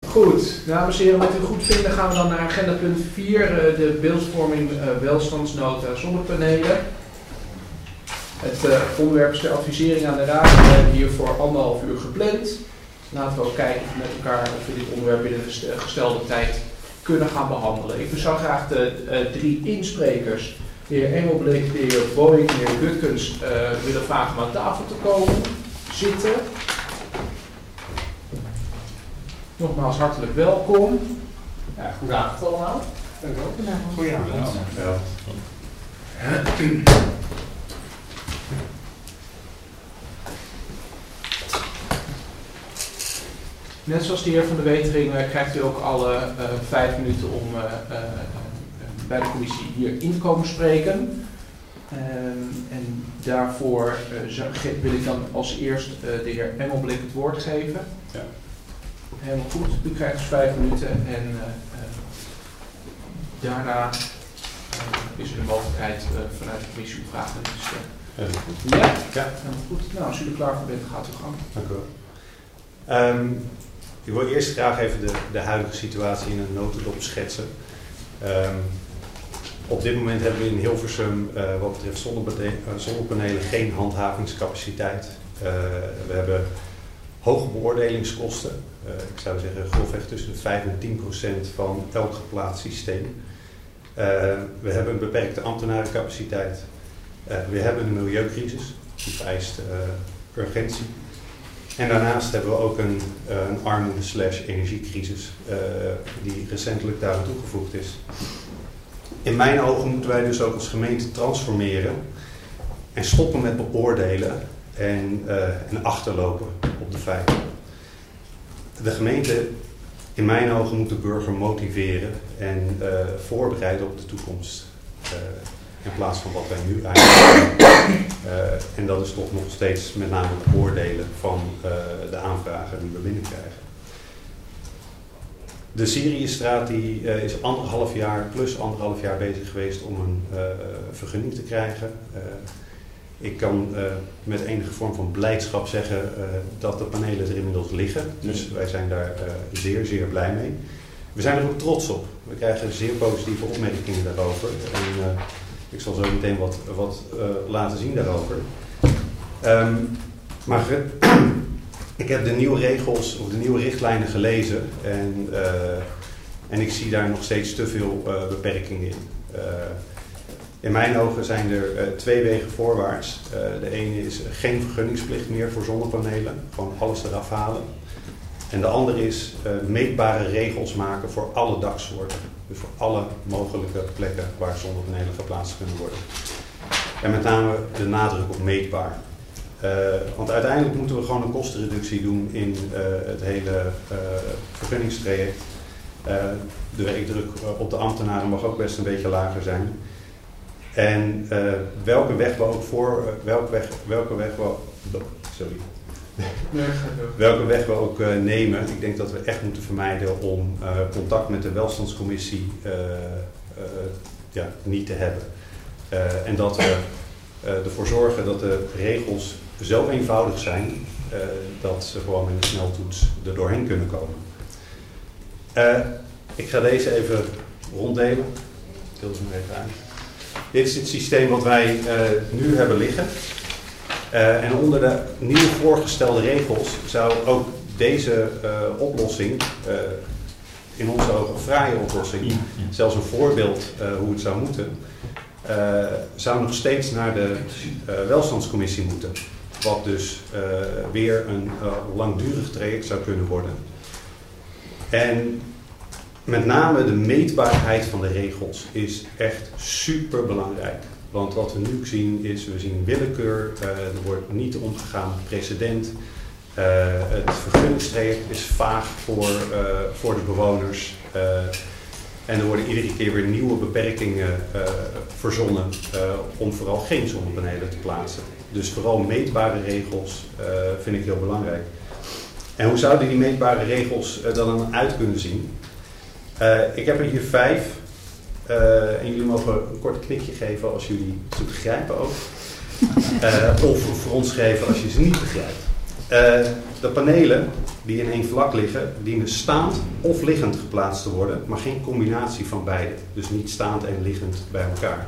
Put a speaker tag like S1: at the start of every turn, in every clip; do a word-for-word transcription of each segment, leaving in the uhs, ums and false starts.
S1: Goed, dames en heren, wat u goed vinden gaan we dan naar agenda punt vier, uh, de beeldvorming uh, welstandsnota zonnepanelen. Het uh, onderwerp is de advisering aan de raad. We hebben hier voor anderhalf uur gepland. Laten we ook kijken met elkaar of we dit onderwerp binnen de gestelde tijd kunnen gaan behandelen. Ik zou graag de uh, drie insprekers, de heer Engelbrecht, de heer Boeing, de heer Gutkens, uh, willen vragen om aan tafel te komen, zitten. Nogmaals hartelijk welkom. Ja, goedenavond allemaal. Dank u wel.
S2: Goedenavond. Goedenavond.
S1: Net zoals de heer Van de Wetering uh, krijgt u ook alle uh, vijf minuten om uh, uh, uh, bij de commissie hier in te komen spreken. Um, en daarvoor uh, wil ik dan als eerst uh, de heer Engelbrecht het woord geven.
S2: Ja.
S1: Helemaal goed. U krijgt dus vijf minuten en uh, uh, daarna uh, is er de mogelijkheid uh, vanuit de commissie om vragen te stellen.
S2: Helemaal goed.
S1: Ja?
S2: Ja.
S1: Helemaal goed. Nou, als u er klaar voor bent, gaat u gang.
S2: Dank u wel. Um, ik wil eerst graag even de, de huidige situatie in een notendop schetsen. Um, op dit moment hebben we in Hilversum uh, wat betreft zonnepanelen geen handhavingscapaciteit. Uh, we hebben hoge beoordelingskosten. Uh, ik zou zeggen grofweg tussen de vijf en tien procent van elk geplaatst systeem. Uh, we hebben een beperkte ambtenarencapaciteit. Uh, we hebben een milieucrisis, die vereist uh, urgentie. En daarnaast hebben we ook een, uh, een armoede slash energiecrisis uh, die recentelijk daaraan toegevoegd is. In mijn ogen moeten wij dus ook als gemeente transformeren en stoppen met beoordelen en, uh, en achterlopen op de feiten. De gemeente, in mijn ogen, moet de burger motiveren en uh, voorbereiden op de toekomst. Uh, in plaats van wat wij nu eigenlijk doen. Uh, en dat is toch nog steeds met name het beoordelen van uh, de aanvragen die we binnenkrijgen. De Syriëstraat die, uh, is anderhalf jaar plus anderhalf jaar bezig geweest om een uh, vergunning te krijgen. Uh, ik kan uh, met enige vorm van blijdschap zeggen uh, dat de panelen er inmiddels liggen. Dus wij zijn daar uh, zeer, zeer blij mee. We zijn er ook trots op. We krijgen zeer positieve opmerkingen daarover. En, uh, ik zal zo meteen wat, wat uh, laten zien daarover. Um, maar ik heb de nieuwe regels of de nieuwe richtlijnen gelezen en, uh, en ik zie daar nog steeds te veel uh, beperkingen in. Uh, in mijn ogen zijn er uh, twee wegen voorwaarts. Uh, de ene is geen vergunningsplicht meer voor zonnepanelen, gewoon alles eraf halen. En de andere is uh, meetbare regels maken voor alle daksoorten. Dus voor alle mogelijke plekken waar zonnepanelen geplaatst kunnen worden. En met name de nadruk op meetbaar. Uh, want uiteindelijk moeten we gewoon een kostenreductie doen in uh, het hele uh, vergunningstraject. Uh, de werkdruk op de ambtenaren mag ook best een beetje lager zijn. En uh, welke weg we ook voor, uh, welke weg, welke weg we, sorry. welke weg we ook uh, nemen, ik denk dat we echt moeten vermijden om uh, contact met de welstandscommissie uh, uh, ja, niet te hebben. Uh, en dat we uh, ervoor zorgen dat de regels zo eenvoudig zijn uh, dat ze gewoon met een sneltoets er doorheen kunnen komen. Uh, ik ga deze even ronddelen. Ik deel ze maar even uit. Dit is het systeem wat wij uh, nu hebben liggen. Uh, en onder de nieuw voorgestelde regels zou ook deze uh, oplossing, uh, in onze ogen een fraaie oplossing, zelfs een voorbeeld uh, hoe het zou moeten, uh, zou nog steeds naar de uh, welstandscommissie moeten. Wat dus uh, weer een uh, langdurig traject zou kunnen worden. En met name de meetbaarheid van de regels is echt super belangrijk. Want wat we nu zien is, we zien willekeur, uh, er wordt niet omgegaan met precedent. Uh, het vergunningstraject is vaag voor, uh, voor de bewoners. Uh, en er worden iedere keer weer nieuwe beperkingen uh, verzonnen uh, om vooral geen zonnepanelen te plaatsen. Dus vooral meetbare regels uh, vind ik heel belangrijk. En hoe zouden die meetbare regels uh, dan uit kunnen zien? Uh, ik heb er hier vijf. Uh, en jullie mogen een kort knikje geven als jullie ze begrijpen ook. Uh, of voor ons geven als je ze niet begrijpt. Uh, de panelen die in één vlak liggen, dienen staand of liggend geplaatst te worden, maar geen combinatie van beide. Dus niet staand en liggend bij elkaar.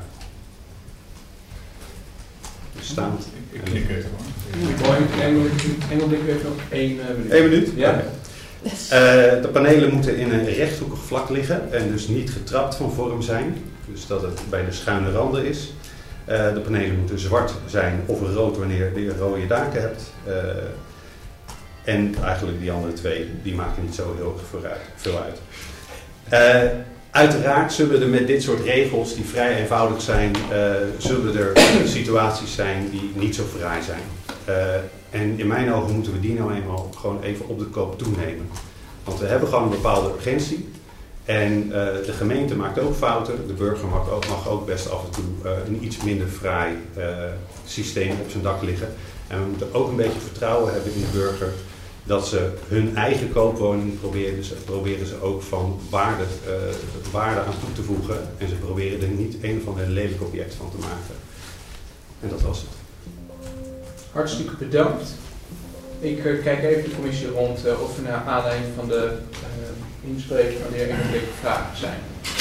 S2: Dus staand.
S3: Ik klik even
S1: Engel, Engel, denk ik even nog één uh, minuut.
S2: Eén minuut?
S1: Ja.
S2: Okay. Uh, de panelen moeten in een rechthoekig vlak liggen en dus niet getrapt van vorm zijn. Dus dat het bij de schuine randen is. Uh, de panelen moeten zwart zijn of rood wanneer je rode daken hebt. Uh, en eigenlijk die andere twee, die maken niet zo heel vooruit, veel uit. Uh, uiteraard zullen er met dit soort regels die vrij eenvoudig zijn, uh, zullen er situaties zijn die niet zo fraai zijn. Uh, en in mijn ogen moeten we die nou eenmaal gewoon even op de koop toenemen. Want we hebben gewoon een bepaalde urgentie. En uh, de gemeente maakt ook fouten. De burger mag ook, mag ook best af en toe uh, een iets minder fraai uh, systeem op zijn dak liggen. En we moeten ook een beetje vertrouwen hebben in de burger dat ze hun eigen koopwoning proberen, ze, proberen ze ook van waarde, uh, waarde aan toe te voegen. En ze proberen er niet een of ander lelijk object van te maken. En dat was het.
S1: Hartstikke bedankt. Ik uh, kijk even de commissie rond uh, of er naar aanleiding van de uh, inspreking van de heer Engelbrecht vragen zijn.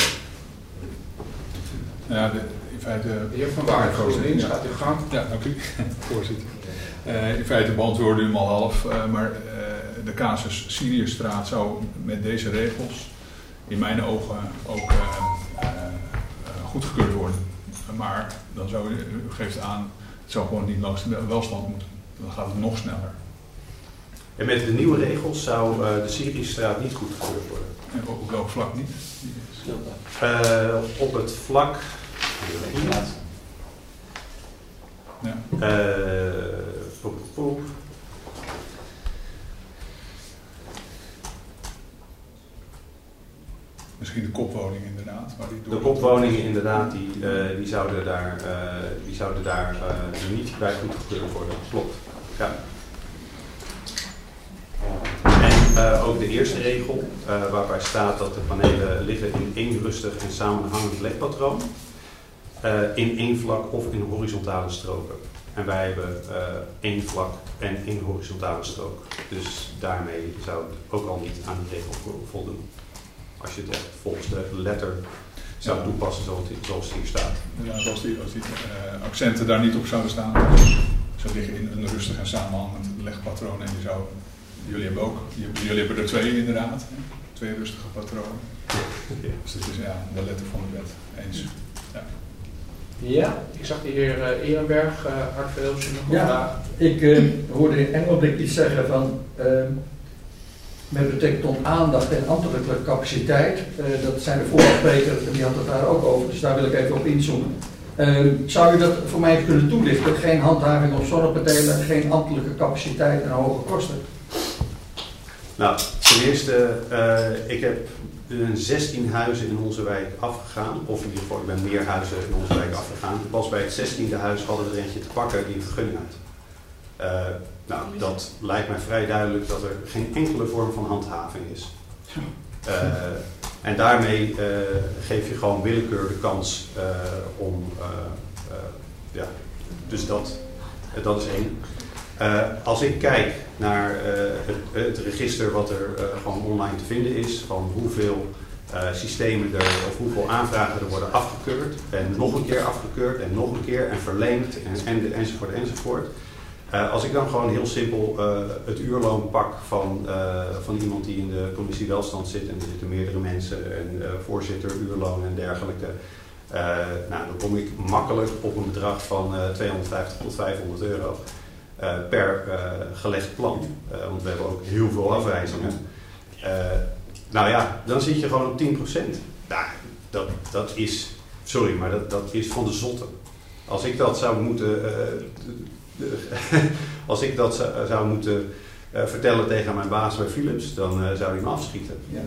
S3: Ja, de, in feite...
S1: De heer Van Waarden, GroenLinks, gaat uw gang.
S3: Ja, dank u, voorzitter. Uh, in feite beantwoordde u hem al half, uh, maar uh, de casus Siriusstraat zou met deze regels in mijn ogen ook uh, uh, uh, goedgekeurd worden. Uh, maar dan zou u, u geeft aan, het zou gewoon niet langs de welstand moeten. Dan gaat het nog sneller.
S2: En met de nieuwe regels zou uh, de Siriusstraat niet goedgekeurd worden.
S3: En op, op welk vlak niet?
S2: Uh, op het vlak...
S3: Ja.
S2: Uh, poep, poep.
S3: Misschien de kopwoningen inderdaad. Maar die door
S2: de kopwoningen inderdaad, die, uh, die zouden daar, uh, die zouden daar uh, niet bij goedgekeurd worden. Klopt. Ja. En uh, ook de eerste regel, uh, waarbij staat dat de panelen liggen in één rustig en samenhangend legpatroon. Uh, in één vlak of in horizontale stroken. En wij hebben uh, één vlak en één horizontale strook. Dus daarmee zou het ook al niet aan die regel voldoen. Als je het echt volgens de letter zou ja. toepassen zoals het, zoals het hier staat.
S3: Ja, als die, als die uh, accenten daar niet op zouden staan, zou liggen in een rustig en samenhangend legpatroon. En je zou, jullie hebben ook, jullie hebben er twee inderdaad, hè? Twee rustige patronen. Ja. Dus het is ja, de letter van de wet eens. Ja.
S1: Ja, ik zag de heer uh, Ehrenberg, uh, Hartveld, nog een
S4: ja,
S1: vraag.
S4: Ik uh, hoorde in Engelbrecht iets zeggen van uh, met betrekking tot aandacht en ambtelijke capaciteit. Uh, dat zijn de vorige spreker, die had het daar ook over, dus daar wil ik even op inzoomen. Uh, zou je dat voor mij kunnen toelichten? Geen handhaving op zonnepanelen, geen ambtelijke capaciteit en hoge kosten?
S2: Nou, ten eerste, uh, ik heb zestien huizen in onze wijk afgegaan, of in ieder geval, ik ben meer huizen in onze wijk afgegaan. Pas bij het zestiende huis hadden we er eentje te pakken die een vergunning had. Uh, nou, dat lijkt mij vrij duidelijk dat er geen enkele vorm van handhaving is. Uh, en daarmee uh, geef je gewoon willekeur de kans uh, om, uh, uh, ja, dus dat, uh, dat is één. Uh, als ik kijk naar uh, het, het register wat er uh, gewoon online te vinden is, van hoeveel uh, systemen er, of hoeveel aanvragen er worden afgekeurd, en nog een keer afgekeurd, en nog een keer, en verleend, en, en, enzovoort, enzovoort. Uh, als ik dan gewoon heel simpel uh, het uurloon pak van, uh, van iemand die in de commissie welstand zit, en er zitten meerdere mensen, en uh, voorzitter, uurloon en dergelijke, uh, nou, dan kom ik makkelijk op een bedrag van uh, tweehonderdvijftig tot vijfhonderd euro. Uh, per uh, gelegd plan. Uh, want we hebben ook heel veel afwijzingen. Uh, nou ja, dan zit je gewoon op tien procent. Nou, dat, dat is, sorry, maar dat, dat is van de zotte. Als ik dat zou moeten, uh, de, de, als ik dat zou, zou moeten uh, vertellen tegen mijn baas bij Philips, dan uh, zou hij me afschieten.
S4: Ja.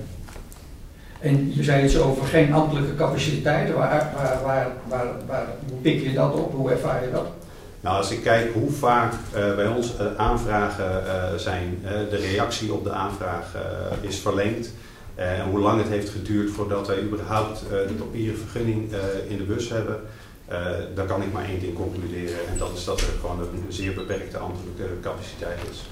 S4: En je zei iets over geen ambtelijke capaciteiten. Waar, waar, waar, waar, waar, hoe pik je dat op? Hoe ervaar je dat?
S2: Nou, als ik kijk hoe vaak uh, bij ons uh, aanvragen uh, zijn, uh, de reactie op de aanvraag uh, is verlengd uh, en hoe lang het heeft geduurd voordat wij überhaupt uh, de papieren vergunning uh, in de bus hebben, uh, dan kan ik maar één ding concluderen en dat is dat er gewoon een zeer beperkte ambtelijke capaciteit is.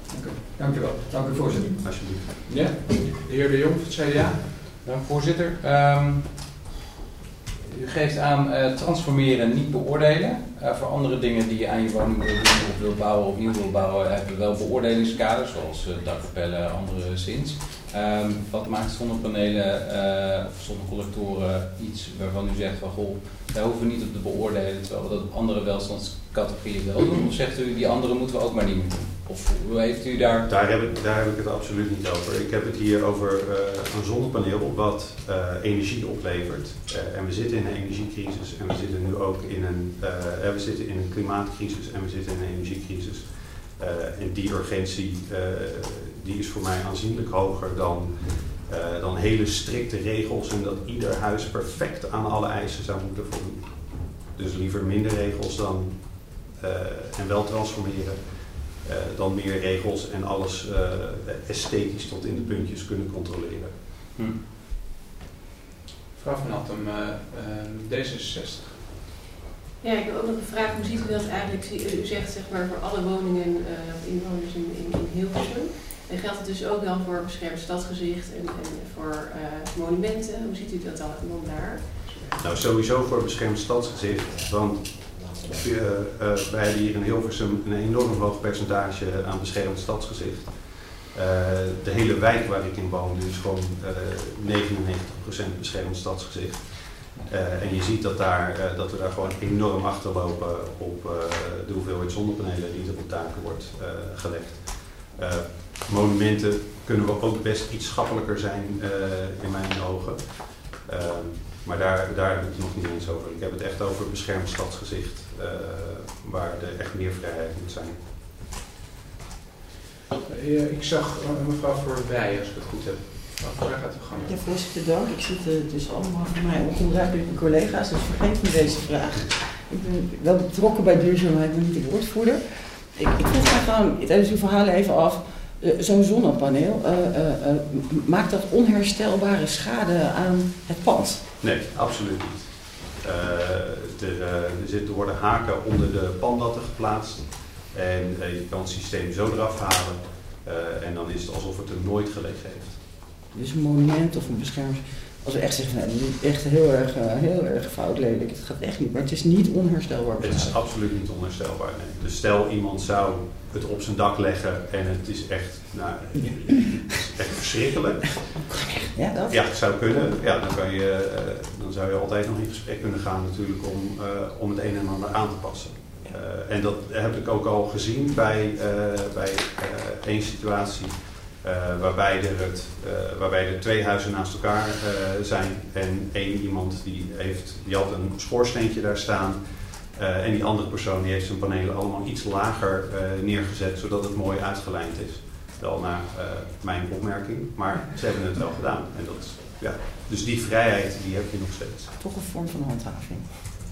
S4: Okay. Dank u wel. Dank u, voorzitter.
S2: Alsjeblieft.
S1: Ja, de heer De Jong van het C D A.
S5: Dank voorzitter. Um, u geeft aan uh, transformeren, niet beoordelen. Uh, voor andere dingen die je aan je woning wil doen of wil bouwen of nieuw wil bouwen, hebben we wel beoordelingskaders, zoals uh, dakkapellen, andere zins. Um, wat maakt zonnepanelen uh, of zonnecollectoren iets waarvan u zegt van goh, daar hoeven we niet op te beoordelen, terwijl we dat op andere welstandscategorieën wel doen? Of zegt u die andere moeten we ook maar niet meer doen? Of hoe heeft u daar...
S2: Daar heb ik, daar heb ik het absoluut niet over. Ik heb het hier over uh, een zonnepaneel wat uh, energie oplevert. Uh, en we zitten in een energiecrisis en we zitten nu ook in een, uh, we zitten in een klimaatcrisis en we zitten in een energiecrisis. Uh, en die urgentie uh, die is voor mij aanzienlijk hoger dan, uh, dan hele strikte regels en dat ieder huis perfect aan alle eisen zou moeten voldoen. Dus liever minder regels dan, uh, en wel transformeren. Uh, dan meer regels en alles uh, esthetisch tot in de puntjes kunnen controleren.
S5: Hm.
S1: Mevrouw Van Hattem, uh, uh, D zesenzestig.
S6: Ja, ik heb ook nog een vraag. Hoe ziet u dat eigenlijk? U zegt zeg maar voor alle woningen uh, of inwoners in, in, in Hilversum. En geldt het dus ook dan voor beschermd stadsgezicht en, en voor uh, monumenten? Hoe ziet u dat dan, dan daar?
S2: Nou, sowieso voor beschermd stadsgezicht, want uh, uh, wij hebben hier in Hilversum een enorm hoog percentage aan beschermd stadsgezicht. Uh, de hele wijk waar ik in woon is gewoon uh, negenennegentig procent beschermd stadsgezicht. Uh, en je ziet dat, daar, uh, dat we daar gewoon enorm achterlopen op uh, de hoeveelheid zonnepanelen die er op daken wordt uh, gelegd. Uh, monumenten kunnen we ook best iets schappelijker zijn uh, in mijn ogen. Uh, maar daar, daar heb ik het nog niet eens over. Ik heb het echt over beschermd stadsgezicht, uh, waar er echt meer vrijheid moet zijn.
S1: Uh, ik zag uh, mevrouw Verwij, als ik het goed heb. Mevrouw, gaat u gang.
S7: Ja, voorzitter, dank. Ik zit uh, dus allemaal voor mij ongebruikelijke collega's, dus vergeet me deze vraag. Ik ben wel betrokken bij duurzaamheid, maar niet de woordvoerder. Ik, ik vroeg mij gewoon tijdens uw verhaal even af, uh, zo'n zonnepaneel, uh, uh, uh, maakt dat onherstelbare schade aan het pand?
S2: Nee, absoluut niet. Uh, er, uh, er, zit, er worden haken onder de pandatten geplaatst en uh, je kan het systeem zo eraf halen uh, en dan is het alsof het er nooit gelegen heeft.
S7: Dus een monument of een bescherming. Als we echt zeggen, nou, dit is echt heel erg, uh, heel erg fout lelijk, het gaat echt niet, maar het is niet onherstelbaar.
S2: Het is absoluut niet onherstelbaar, nee. Dus stel iemand zou het op zijn dak leggen en het is echt, nou, het is echt verschrikkelijk.
S7: Ja, dat?
S2: Ja, het zou kunnen. Ja, dan, kan je, uh, dan zou je altijd nog in gesprek kunnen gaan natuurlijk om, uh, om het een en ander aan te passen. Uh, en dat heb ik ook al gezien bij, uh, bij uh, één situatie. Uh, waarbij, er het, uh, waarbij er twee huizen naast elkaar uh, zijn en één iemand die, heeft, die had een schoorsteentje daar staan uh, en die andere persoon die heeft zijn panelen allemaal iets lager uh, neergezet zodat het mooi uitgelijnd is. Wel naar uh, mijn opmerking, maar ze hebben het wel gedaan. En dat, ja. Dus die vrijheid die heb je nog steeds.
S7: Toch een vorm van handhaving.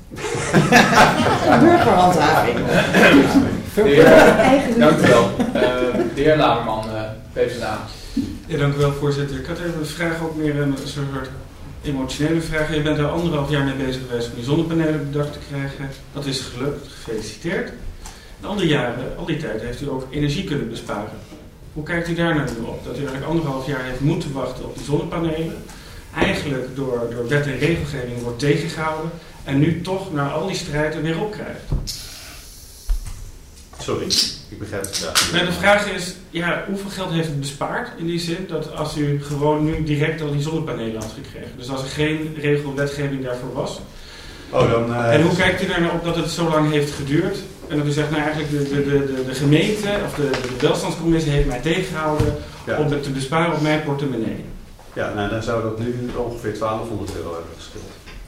S7: Burgerhandhaving.
S1: Dank u wel. Uh, de heer Lamerman, uh, P v d A.
S8: Ja, dank u wel, voorzitter. Ik had even een vraag, ook meer een soort emotionele vraag. Je bent er anderhalf jaar mee bezig geweest om die zonnepanelen op het dak te krijgen. Dat is gelukt, gefeliciteerd. De andere jaren, al die tijd, heeft u ook energie kunnen besparen. Hoe kijkt u daar nou nu op? Dat u eigenlijk anderhalf jaar heeft moeten wachten op die zonnepanelen. Eigenlijk door, door wet en regelgeving wordt tegengehouden. En nu toch na al die strijd er weer op krijgt.
S2: Sorry, ik begrijp het. Ja.
S8: Maar de vraag is, ja, hoeveel geld heeft het bespaard in die zin dat als u gewoon nu direct al die zonnepanelen had gekregen? Dus als er geen regelwetgeving daarvoor was.
S2: Oh, dan, uh,
S8: en hoe kijkt u er nou op dat het zo lang heeft geduurd? En dat u zegt, nou eigenlijk de, de, de, de gemeente of de, de welstandscommissie heeft mij tegengehouden ja. om het te besparen op mijn portemonnee.
S2: Ja, nou dan zou dat nu ongeveer twaalfhonderd euro hebben geschild.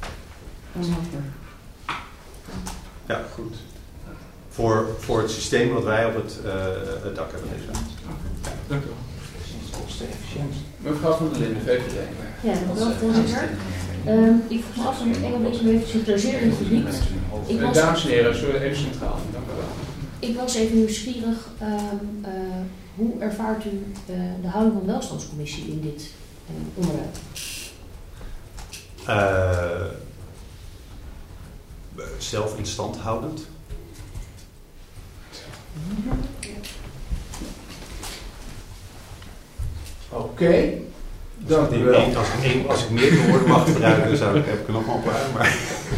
S2: Ja, goed. Voor, voor het systeem wat wij op het, uh, het dak hebben gezet.
S8: Ja, dank u wel.
S1: Mevrouw van der Linden, V V D.
S9: Ja, dank u wel, voorzitter. Um, ik vroeg me af, want Engel is een beetje centraliseerd in het gebied. Ik was,
S1: Dames en heren, zullen we even centraal. Dank u wel.
S9: Ik was even nieuwsgierig, um, uh, hoe ervaart u uh, de houding van de welstandscommissie in dit uh, onderwerp?
S2: Uh, zelf in stand houdend.
S1: okay. Dank u wel.
S2: Als ik, één, als ik meer woorden mag gebruiken, zou ik, heb ik er nog wel een paar. Maar...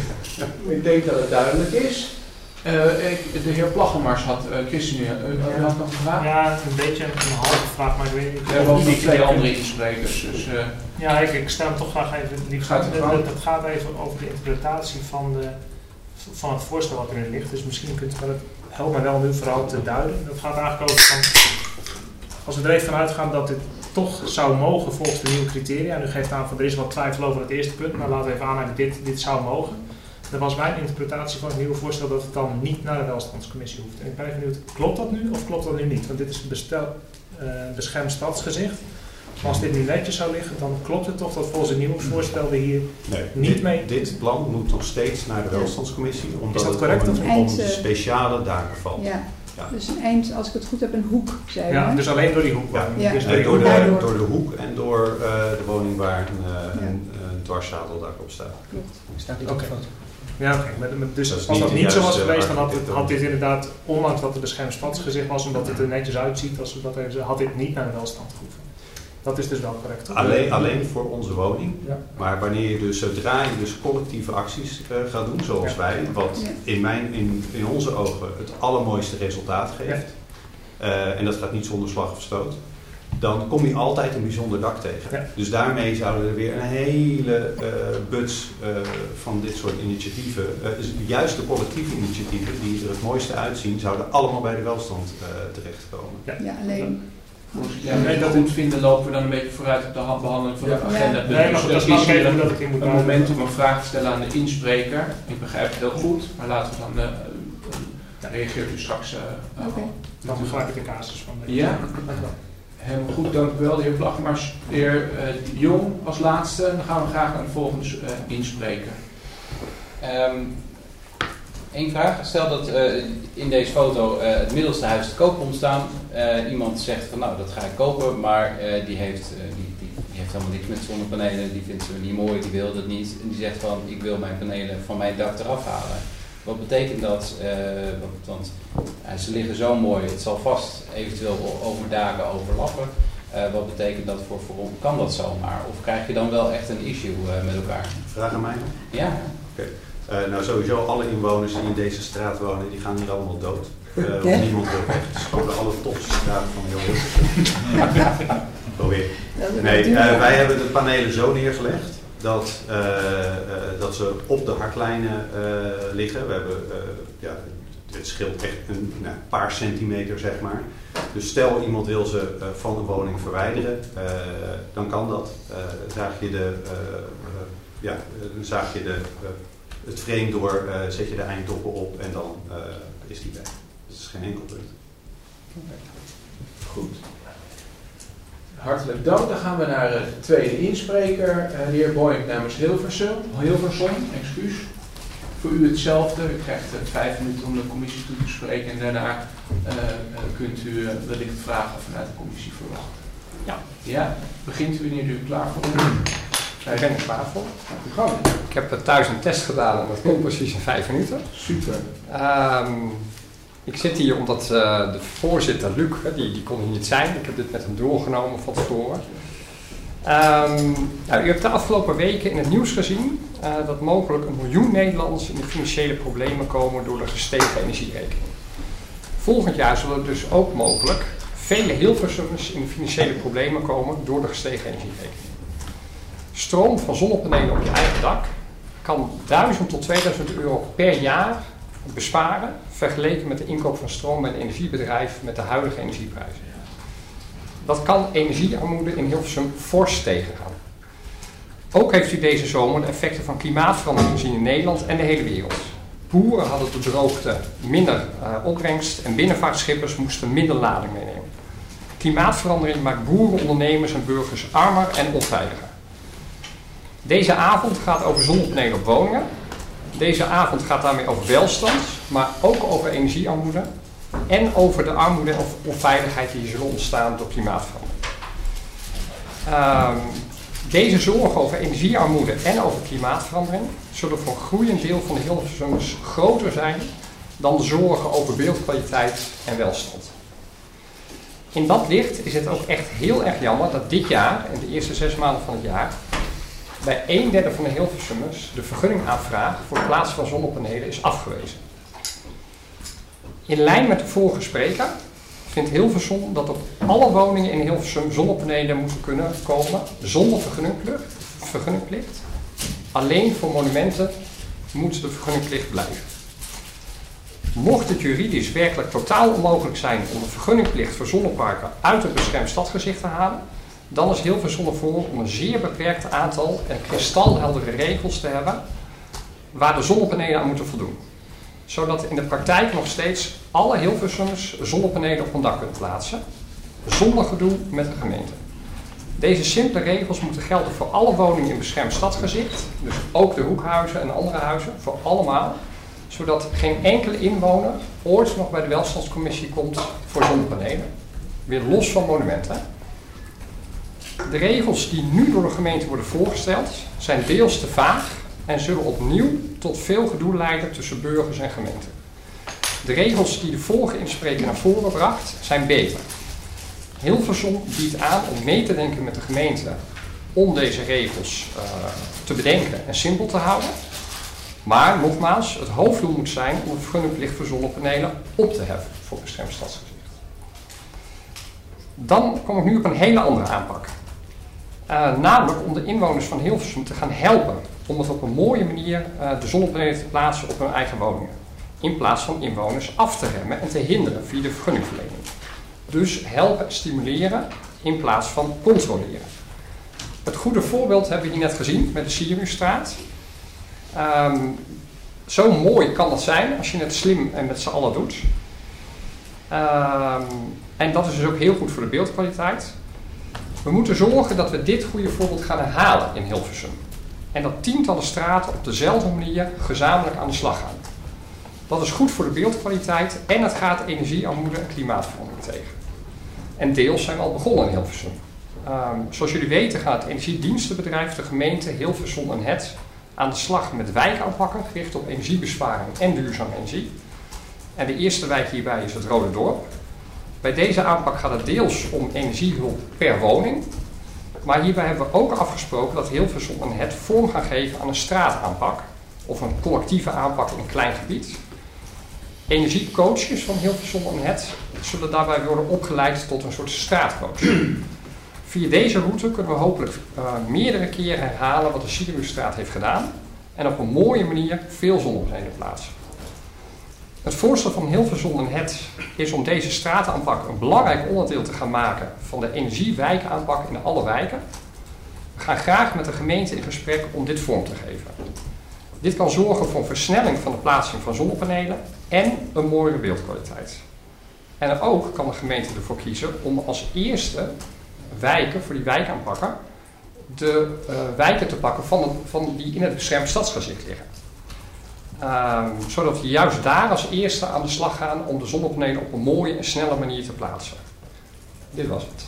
S1: Ik denk dat het duidelijk is. Uh, ik, de heer Plaggemars had, uh, Christen, uh, u had nog een vraag?
S10: Ja, een beetje een, een halve vraag, maar ik weet niet.
S1: We hebben ook nog twee andere insprekers. Dus, uh,
S10: ja, ik, ik stel hem toch graag even. Die
S1: gaat het,
S10: het, het gaat even over de interpretatie van, de, van het voorstel wat erin ligt. Dus misschien kunt u het helpt mij wel nu vooral te duiden. Dat gaat eigenlijk over van. Als we er even van uitgaan dat dit toch zou mogen volgens de nieuwe criteria. En u geeft aan van er is wat twijfel over het eerste punt, maar laten we even aannemen dit, dit zou mogen. Dat was mijn interpretatie van het nieuwe voorstel dat het dan niet naar de welstandscommissie hoeft. En ik ben even benieuwd, klopt dat nu of klopt dat nu niet? Want dit is een bestel, uh, beschermd stadsgezicht. Als dit nu netjes zou liggen, dan klopt het toch dat volgens het nieuwe voorstel we hier
S2: nee,
S10: niet
S2: dit,
S10: mee...
S2: Dit plan moet nog steeds naar de welstandscommissie, omdat
S10: is dat
S2: het
S10: correct,
S2: om,
S10: of
S2: een,
S11: eind,
S2: om speciale daken valt.
S11: Ja.
S2: Ja.
S11: Dus een eind, als ik het goed heb, een hoek, zei je.
S10: Ja, dus alleen door die hoek.
S2: Ja.
S11: Ja.
S10: Dus door,
S2: Nee,
S10: die
S2: door,
S10: hoek.
S2: de, door de hoek en door uh, de woning waar een, uh,
S11: Ja.
S2: een, een dwarszadeldak op staat.
S11: Klopt.
S10: Staat niet op de foto. Ja, oké. Okay. Dus
S2: dat
S10: als dat niet zo was geweest, dan had, het,
S2: het,
S10: had dit inderdaad, ondanks dat het beschermd stadsgezicht was, omdat het er netjes uitziet, als we dat even zeggen, had dit niet naar de welstand gehoeven. Dat is dus wel correct. Toch?
S2: Alleen, alleen voor onze woning.
S10: Ja.
S2: Maar wanneer je dus, zodra je dus collectieve acties uh, gaat doen, zoals ja. wij, wat
S11: ja.
S2: in, mijn, in, in onze ogen het allermooiste resultaat geeft, ja. uh, en dat gaat niet zonder slag of stoot, dan kom je altijd een bijzonder dak tegen. Ja. Dus daarmee zouden er weer een hele uh, buts uh, van dit soort initiatieven, uh, dus juist de collectieve initiatieven die er het mooiste uitzien, zouden allemaal bij de welstand uh, terechtkomen.
S11: Ja, ja alleen...
S1: Ja, als we dat goed vinden, lopen we dan een beetje vooruit op de behandeling van
S10: ja.
S1: de agenda.
S10: Ja. Nee, maar dat is hier dat ik in moet
S1: een moment om een vraag te stellen aan de inspreker. Ik begrijp het heel goed, maar laten we dan, uh, uh, reageert u straks. Uh,
S11: Oké. Okay.
S10: Dan begrijp ik de casus van de...
S1: Ja, helemaal goed, dank u wel, de heer Plaggemars. De heer uh, Jong als laatste, dan gaan we graag naar de volgende uh, inspreker.
S5: Um, Eén vraag. Stel dat uh, in deze foto uh, het middelste huis te koop komt staan. Uh, iemand zegt van nou dat ga ik kopen, maar uh, die, heeft, uh, die, die, die heeft helemaal niks met zonnepanelen. Die vindt ze niet mooi, die wil dat niet. En die zegt van ik wil mijn panelen van mijn dak eraf halen. Wat betekent dat? Uh, want uh, ze liggen zo mooi, het zal vast eventueel over daken overlappen. Uh, wat betekent dat voor, voor kan dat zomaar? Of krijg je dan wel echt een issue uh, met elkaar?
S2: Vraag aan mij?
S5: Ja.
S2: Oké. Okay. Uh, nou, sowieso alle inwoners die in deze straat wonen, die gaan hier allemaal dood. Uh, want ja? Niemand wil weg. Het is gewoon de allertofste straat van heel Hilversum. Probeer. Nee, uh, wij hebben de panelen zo neergelegd dat, uh, uh, dat ze op de hardlijnen uh, liggen. We hebben, uh, ja, het scheelt echt een nou, paar centimeter, zeg maar. Dus stel iemand wil ze uh, van een woning verwijderen, uh, dan kan dat. Uh, zaag je de, uh, uh, ja, dan zaag je de uh, het frame door, uh, zet je de eindtoppen op en dan uh, is die weg. Dus dat is geen enkel punt.
S1: Goed. Hartelijk dank. Dan gaan we naar de tweede inspreker, uh, de heer Boink namens Hilversum. Hilversum, excuus. Voor u hetzelfde. U krijgt uh, vijf minuten om de commissie toe te spreken en daarna uh, uh, kunt u uh, wellicht vragen vanuit de commissie verwachten.
S12: Ja.
S1: Ja, begint u wanneer u klaar voor bent?
S12: Daar ben ik klaar voor. Ik heb thuis een test gedaan en dat komt precies in vijf minuten.
S1: Super.
S12: Um, ik zit hier omdat uh, de voorzitter, Luc, die, die kon hier niet zijn. Ik heb dit met hem doorgenomen van tevoren. Um, nou, u hebt de afgelopen weken in het nieuws gezien uh, dat mogelijk een miljoen Nederlanders in de financiële problemen komen door de gestegen energierekening. Volgend jaar zullen er dus ook mogelijk vele Hilversummers in de financiële problemen komen door de gestegen energierekening. Stroom van zonnepanelen op je eigen dak kan duizend tot tweeduizend euro per jaar besparen vergeleken met de inkoop van stroom bij een energiebedrijf met de huidige energieprijzen. Dat kan energiearmoede in Hilversum fors tegengaan. Ook heeft u deze zomer de effecten van klimaatverandering gezien in Nederland en de hele wereld. Boeren hadden de droogte minder uh, opbrengst en binnenvaartschippers moesten minder lading meenemen. Klimaatverandering maakt boeren, ondernemers en burgers armer en onveiliger. Deze avond gaat over zonnepanelen op woningen. Deze avond gaat daarmee over welstand, maar ook over energiearmoede en over de armoede of onveiligheid die zullen ontstaan door klimaatverandering. Um, deze zorgen over energiearmoede en over klimaatverandering zullen voor een groeiend deel van de Hilversummers groter zijn dan de zorgen over beeldkwaliteit en welstand. In dat licht is het ook echt heel erg jammer dat dit jaar, in de eerste zes maanden van het jaar, bij een derde van de Hilversummers de vergunningaanvraag voor het plaatsen van zonnepanelen is afgewezen. In lijn met de vorige spreker vindt Hilversum dat op alle woningen in Hilversum zonnepanelen moeten kunnen komen zonder vergunningplicht. vergunningplicht. Alleen voor monumenten moet de vergunningplicht blijven. Mocht het juridisch werkelijk totaal onmogelijk zijn om de vergunningplicht voor zonneparken uit het beschermd stadsgezicht te halen, dan is Hilversum ervoor om een zeer beperkt aantal en kristalheldere regels te hebben waar de zonnepanelen aan moeten voldoen. Zodat in de praktijk nog steeds alle Hilversummers zonnepanelen op hun dak kunnen plaatsen, zonder gedoe met de gemeente. Deze simpele regels moeten gelden voor alle woningen in beschermd stadsgezicht, dus ook de hoekhuizen en andere huizen, voor allemaal, zodat geen enkele inwoner ooit nog bij de welstandscommissie komt voor zonnepanelen. Weer los van monumenten. De regels die nu door de gemeente worden voorgesteld zijn deels te vaag en zullen opnieuw tot veel gedoe leiden tussen burgers en gemeenten. De regels die de vorige inspreker naar voren bracht zijn beter. Hilversum biedt aan om mee te denken met de gemeente om deze regels uh, te bedenken en simpel te houden. Maar nogmaals, het hoofddoel moet zijn om de vergunningplicht voor zonnepanelen op te heffen voor beschermd stadsgezicht. Dan kom ik nu op een hele andere aanpak. Uh, namelijk om de inwoners van Hilversum te gaan helpen om het op een mooie manier uh, de zonnepanelen te plaatsen op hun eigen woningen. In plaats van inwoners af te remmen en te hinderen via de vergunningverlening. Dus helpen en stimuleren in plaats van controleren. Het goede voorbeeld hebben we hier net gezien met de Siriusstraat. Um, zo mooi kan dat zijn als je het slim en met z'n allen doet. Um, en dat is dus ook heel goed voor de beeldkwaliteit. We moeten zorgen dat we dit goede voorbeeld gaan herhalen in Hilversum. En dat tientallen straten op dezelfde manier gezamenlijk aan de slag gaan. Dat is goed voor de beeldkwaliteit en het gaat energiearmoede en klimaatverandering tegen. En deels zijn we al begonnen in Hilversum. Um, zoals jullie weten gaat het energiedienstenbedrijf, de gemeente Hilversum en het aan de slag met wijkaanpakken gericht op energiebesparing en duurzame energie. En de eerste wijk hierbij is het Rode Dorp. Bij deze aanpak gaat het deels om energiehulp per woning. Maar hierbij hebben we ook afgesproken dat Hilversum en het vorm gaan geven aan een straataanpak of een collectieve aanpak in een klein gebied. Energiecoaches van Hilversum en het zullen daarbij worden opgeleid tot een soort straatcoach. Via deze route kunnen we hopelijk uh, meerdere keren herhalen wat de Siriusstraat heeft gedaan en op een mooie manier veel zonnepanelen plaatsen. Het voorstel van Hilversum en het is om deze straataanpak een belangrijk onderdeel te gaan maken van de energiewijkaanpak in alle wijken. We gaan graag met de gemeente in gesprek om dit vorm te geven. Dit kan zorgen voor een versnelling van de plaatsing van zonnepanelen en een mooiere beeldkwaliteit. En ook kan de gemeente ervoor kiezen om als eerste wijken, voor die wijkaanpakken, de uh, wijken te pakken van, het, van die in het beschermd stadsgezicht liggen. Um, zodat we juist daar als eerste aan de slag gaan om de zonnepanelen op een mooie en snelle manier te plaatsen. Dit was het.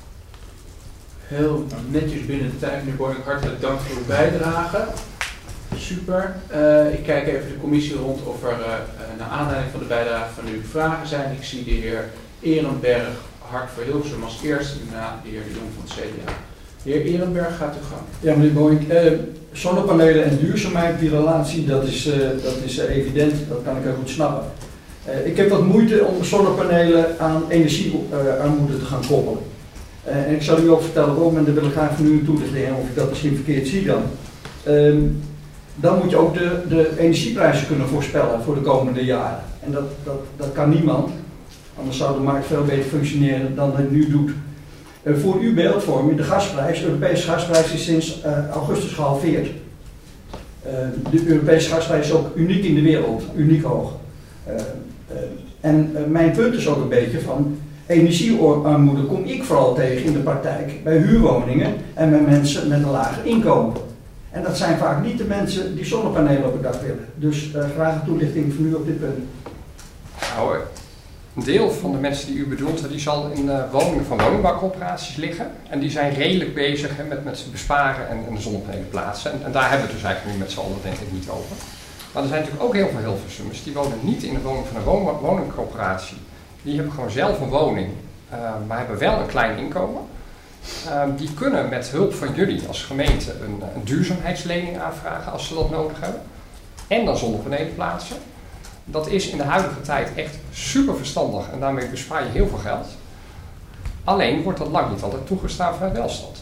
S1: Heel netjes binnen de tijd, meneer Borning. Hartelijk dank voor de bijdrage. Super. Uh, ik kijk even de commissie rond of er uh, naar aanleiding van de bijdrage van u vragen zijn. Ik zie de heer Ehrenberg, Hart voor Hilversum als eerste, daarna de heer De Jong van het C D A. De heer Ehrenberg gaat uw gang.
S4: Ja, meneer Boink, uh, zonnepanelen en duurzaamheid, die relatie, dat is, uh, dat is uh, evident, dat kan ik heel goed snappen. Uh, ik heb wat moeite om zonnepanelen aan energiearmoede uh, te gaan koppelen. Uh, en ik zal u ook vertellen waarom, en daar wil ik graag van u een toelichting, of ik dat misschien verkeerd zie dan. Uh, dan moet je ook de, de energieprijzen kunnen voorspellen voor de komende jaren. En dat, dat, dat kan niemand, anders zou de markt veel beter functioneren dan het nu doet. Uh, voor uw beeldvorming, de gasprijs, de Europese gasprijs is sinds uh, augustus gehalveerd. Uh, de Europese gasprijs is ook uniek in de wereld, uniek hoog. Uh, uh, en uh, mijn punt is ook een beetje van, energiearmoede kom ik vooral tegen in de praktijk bij huurwoningen en bij mensen met een lager inkomen. En dat zijn vaak niet de mensen die zonnepanelen op het dak willen. Dus uh, graag een toelichting van u op dit punt.
S12: Nou, een deel van de mensen die u bedoelt, die zal in uh, woningen van woningbouwcorporaties liggen. En die zijn redelijk bezig hè, met, met besparen en, en de zonnepanelen plaatsen. En, en daar hebben we het dus eigenlijk nu met z'n allen denk ik niet over. Maar er zijn natuurlijk ook heel veel Hilversummers die wonen niet in de woning van een woningcorporatie. Die hebben gewoon zelf een woning uh, maar hebben wel een klein inkomen. Uh, die kunnen met hulp van jullie als gemeente een, een duurzaamheidslening aanvragen als ze dat nodig hebben. En dan zonnepanelen plaatsen. Dat is in de huidige tijd echt super verstandig en daarmee bespaar je heel veel geld. Alleen wordt dat lang niet altijd toegestaan vanuit welstand.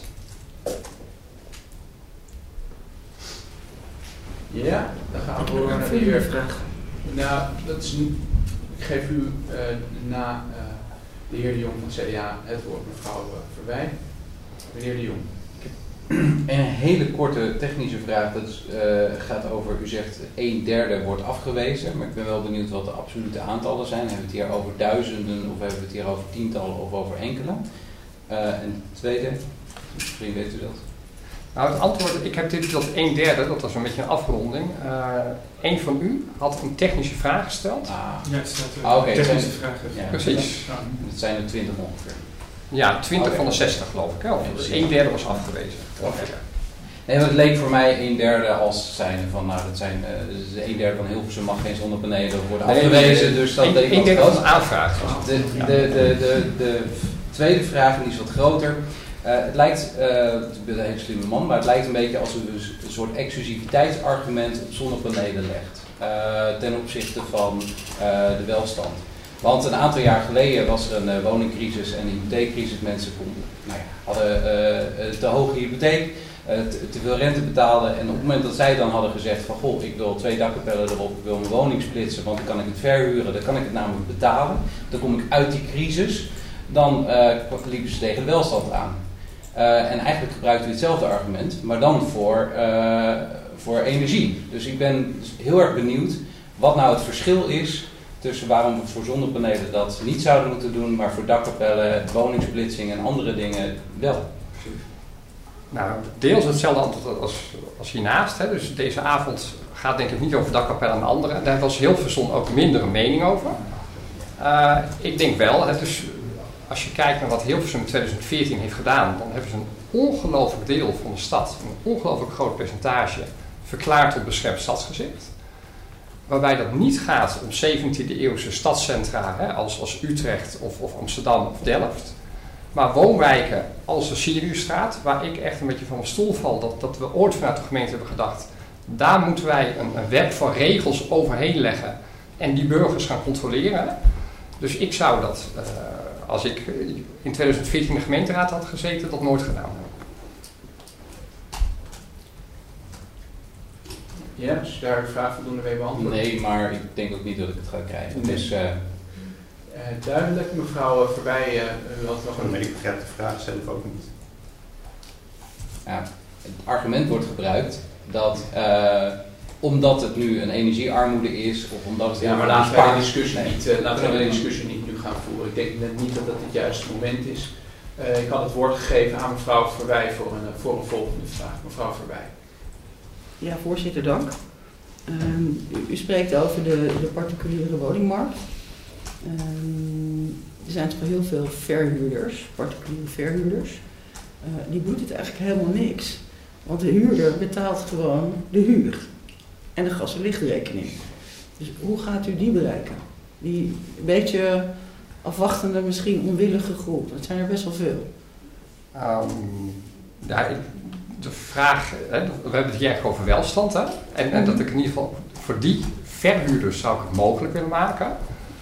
S1: Ja, dan gaan we door naar de heer. Nou, dat is niet. Ik geef u uh, na uh, de heer De Jong van het C D A het woord, mevrouw uh, Verwij. Meneer De Jong.
S5: En een hele korte technische vraag, dat is, uh, gaat over, u zegt een derde wordt afgewezen, maar ik ben wel benieuwd wat de absolute aantallen zijn. Hebben we het hier over duizenden of hebben we het hier over tientallen of over enkele? Uh, en tweede, misschien weet u dat.
S12: Nou, het antwoord, ik heb dit tot een derde, dat was een beetje een afronding. Uh, een van u had een technische vraag gesteld.
S5: Ah,
S8: ja, het staat
S5: ah, okay,
S8: technische
S5: zijn,
S8: vragen.
S12: Ja, precies.
S5: Ja, dat zijn er twintig ongeveer.
S12: Ja, twintig
S5: okay.
S12: van de zestig geloof ik. Ja, dus een derde was afgewezen.
S5: Okay. Nee, het leek voor mij een derde als zijn van, nou dat zijn, uh, dus een derde van Hilversum mag geen zonnepanelen worden nee, afgewezen. Nee, dus dat
S12: een, een derde van de aanvraag.
S5: De, de, de, de, de, de tweede vraag, die is wat groter. Uh, het lijkt, uh, ik ben een hele slimme man, maar het lijkt een beetje alsof u een soort exclusiviteitsargument op zonnepanelen legt. Uh, ten opzichte van uh, de welstand. Want een aantal jaar geleden was er een uh, woningcrisis en een hypotheekcrisis. Mensen konden, nou ja, hadden uh, te hoge hypotheek, uh, te, te veel rente betalen. En op het moment dat zij dan hadden gezegd van goh, ik wil twee dakkapellen erop, ik wil mijn woning splitsen, want dan kan ik het verhuren, dan kan ik het namelijk betalen. Dan kom ik uit die crisis. Dan uh, liepen ze tegen de welstand aan. Uh, en eigenlijk gebruikt u hetzelfde argument, maar dan voor, uh, voor energie. Dus ik ben heel erg benieuwd wat nou het verschil is tussen waarom we voor zonnepanelen dat niet zouden moeten doen, maar voor dakkapellen, woningsplitsing en andere dingen wel.
S12: Nou, deels hetzelfde antwoord als, als hiernaast. Hè. Dus deze avond gaat denk ik niet over dakkapellen en andere. Daar was Hilversum ook minder een mening over. Uh, ik denk wel, hè, dus als je kijkt naar wat Hilversum in twintig veertien heeft gedaan, dan hebben ze een ongelooflijk deel van de stad, een ongelooflijk groot percentage, verklaard tot beschermd stadsgezicht. Waarbij dat niet gaat om zeventiende eeuwse stadscentra, hè, als, als Utrecht of, of Amsterdam of Delft. Maar woonwijken als de Siriusstraat, waar ik echt een beetje van mijn stoel val, dat, dat we ooit vanuit de gemeente hebben gedacht, daar moeten wij een, een web van regels overheen leggen en die burgers gaan controleren. Dus ik zou dat, uh, als ik in twintig veertien in de gemeenteraad had gezeten, dat nooit gedaan hebben.
S1: Ja, dus daar de vraag voldoende mee beantwoord?
S5: Nee, maar ik denk ook niet dat ik het ga krijgen. Nee. Dus, uh,
S1: uh, duidelijk, mevrouw Verwij, uh, u had nog een...
S2: Maar ik begrijp de vraag zelf ook niet.
S5: Ja, het argument wordt gebruikt dat uh, omdat het nu een energiearmoede is, of omdat het...
S1: Ja, maar laten we de discussie nee. niet, uh, laten we de discussie niet nu gaan voeren. Ik denk net niet dat dat het juiste moment is. Uh, ik had het woord gegeven aan mevrouw Verwij voor een, voor een volgende vraag. Mevrouw Verwij.
S7: Ja, voorzitter, dank. Um, u, u spreekt over de, de particuliere woningmarkt. Um, er zijn toch heel veel verhuurders, particuliere verhuurders. Uh, die boeit het eigenlijk helemaal niks. Want de huurder betaalt gewoon de huur en de gas- en lichtrekening. Dus hoe gaat u die bereiken? Die een beetje afwachtende, misschien onwillige groep. Dat zijn er best wel veel.
S12: Um, ja, ik, de vraag, hè, we hebben het hier eigenlijk over welstand. Hè? En, en dat ik in ieder geval voor die verhuurders zou ik het mogelijk willen maken.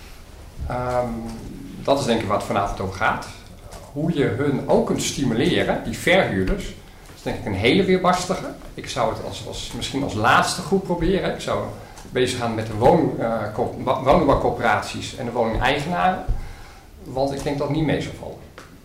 S12: Um, dat is denk ik waar het vanavond over gaat. Hoe je hun ook kunt stimuleren, die verhuurders. Dat is denk ik een hele weerbarstige. Ik zou het als, als, misschien als laatste groep proberen. Ik zou bezig gaan met de woning, uh, woningbouwcorporaties en de woningeigenaren. Want ik denk dat het niet mee zou vallen.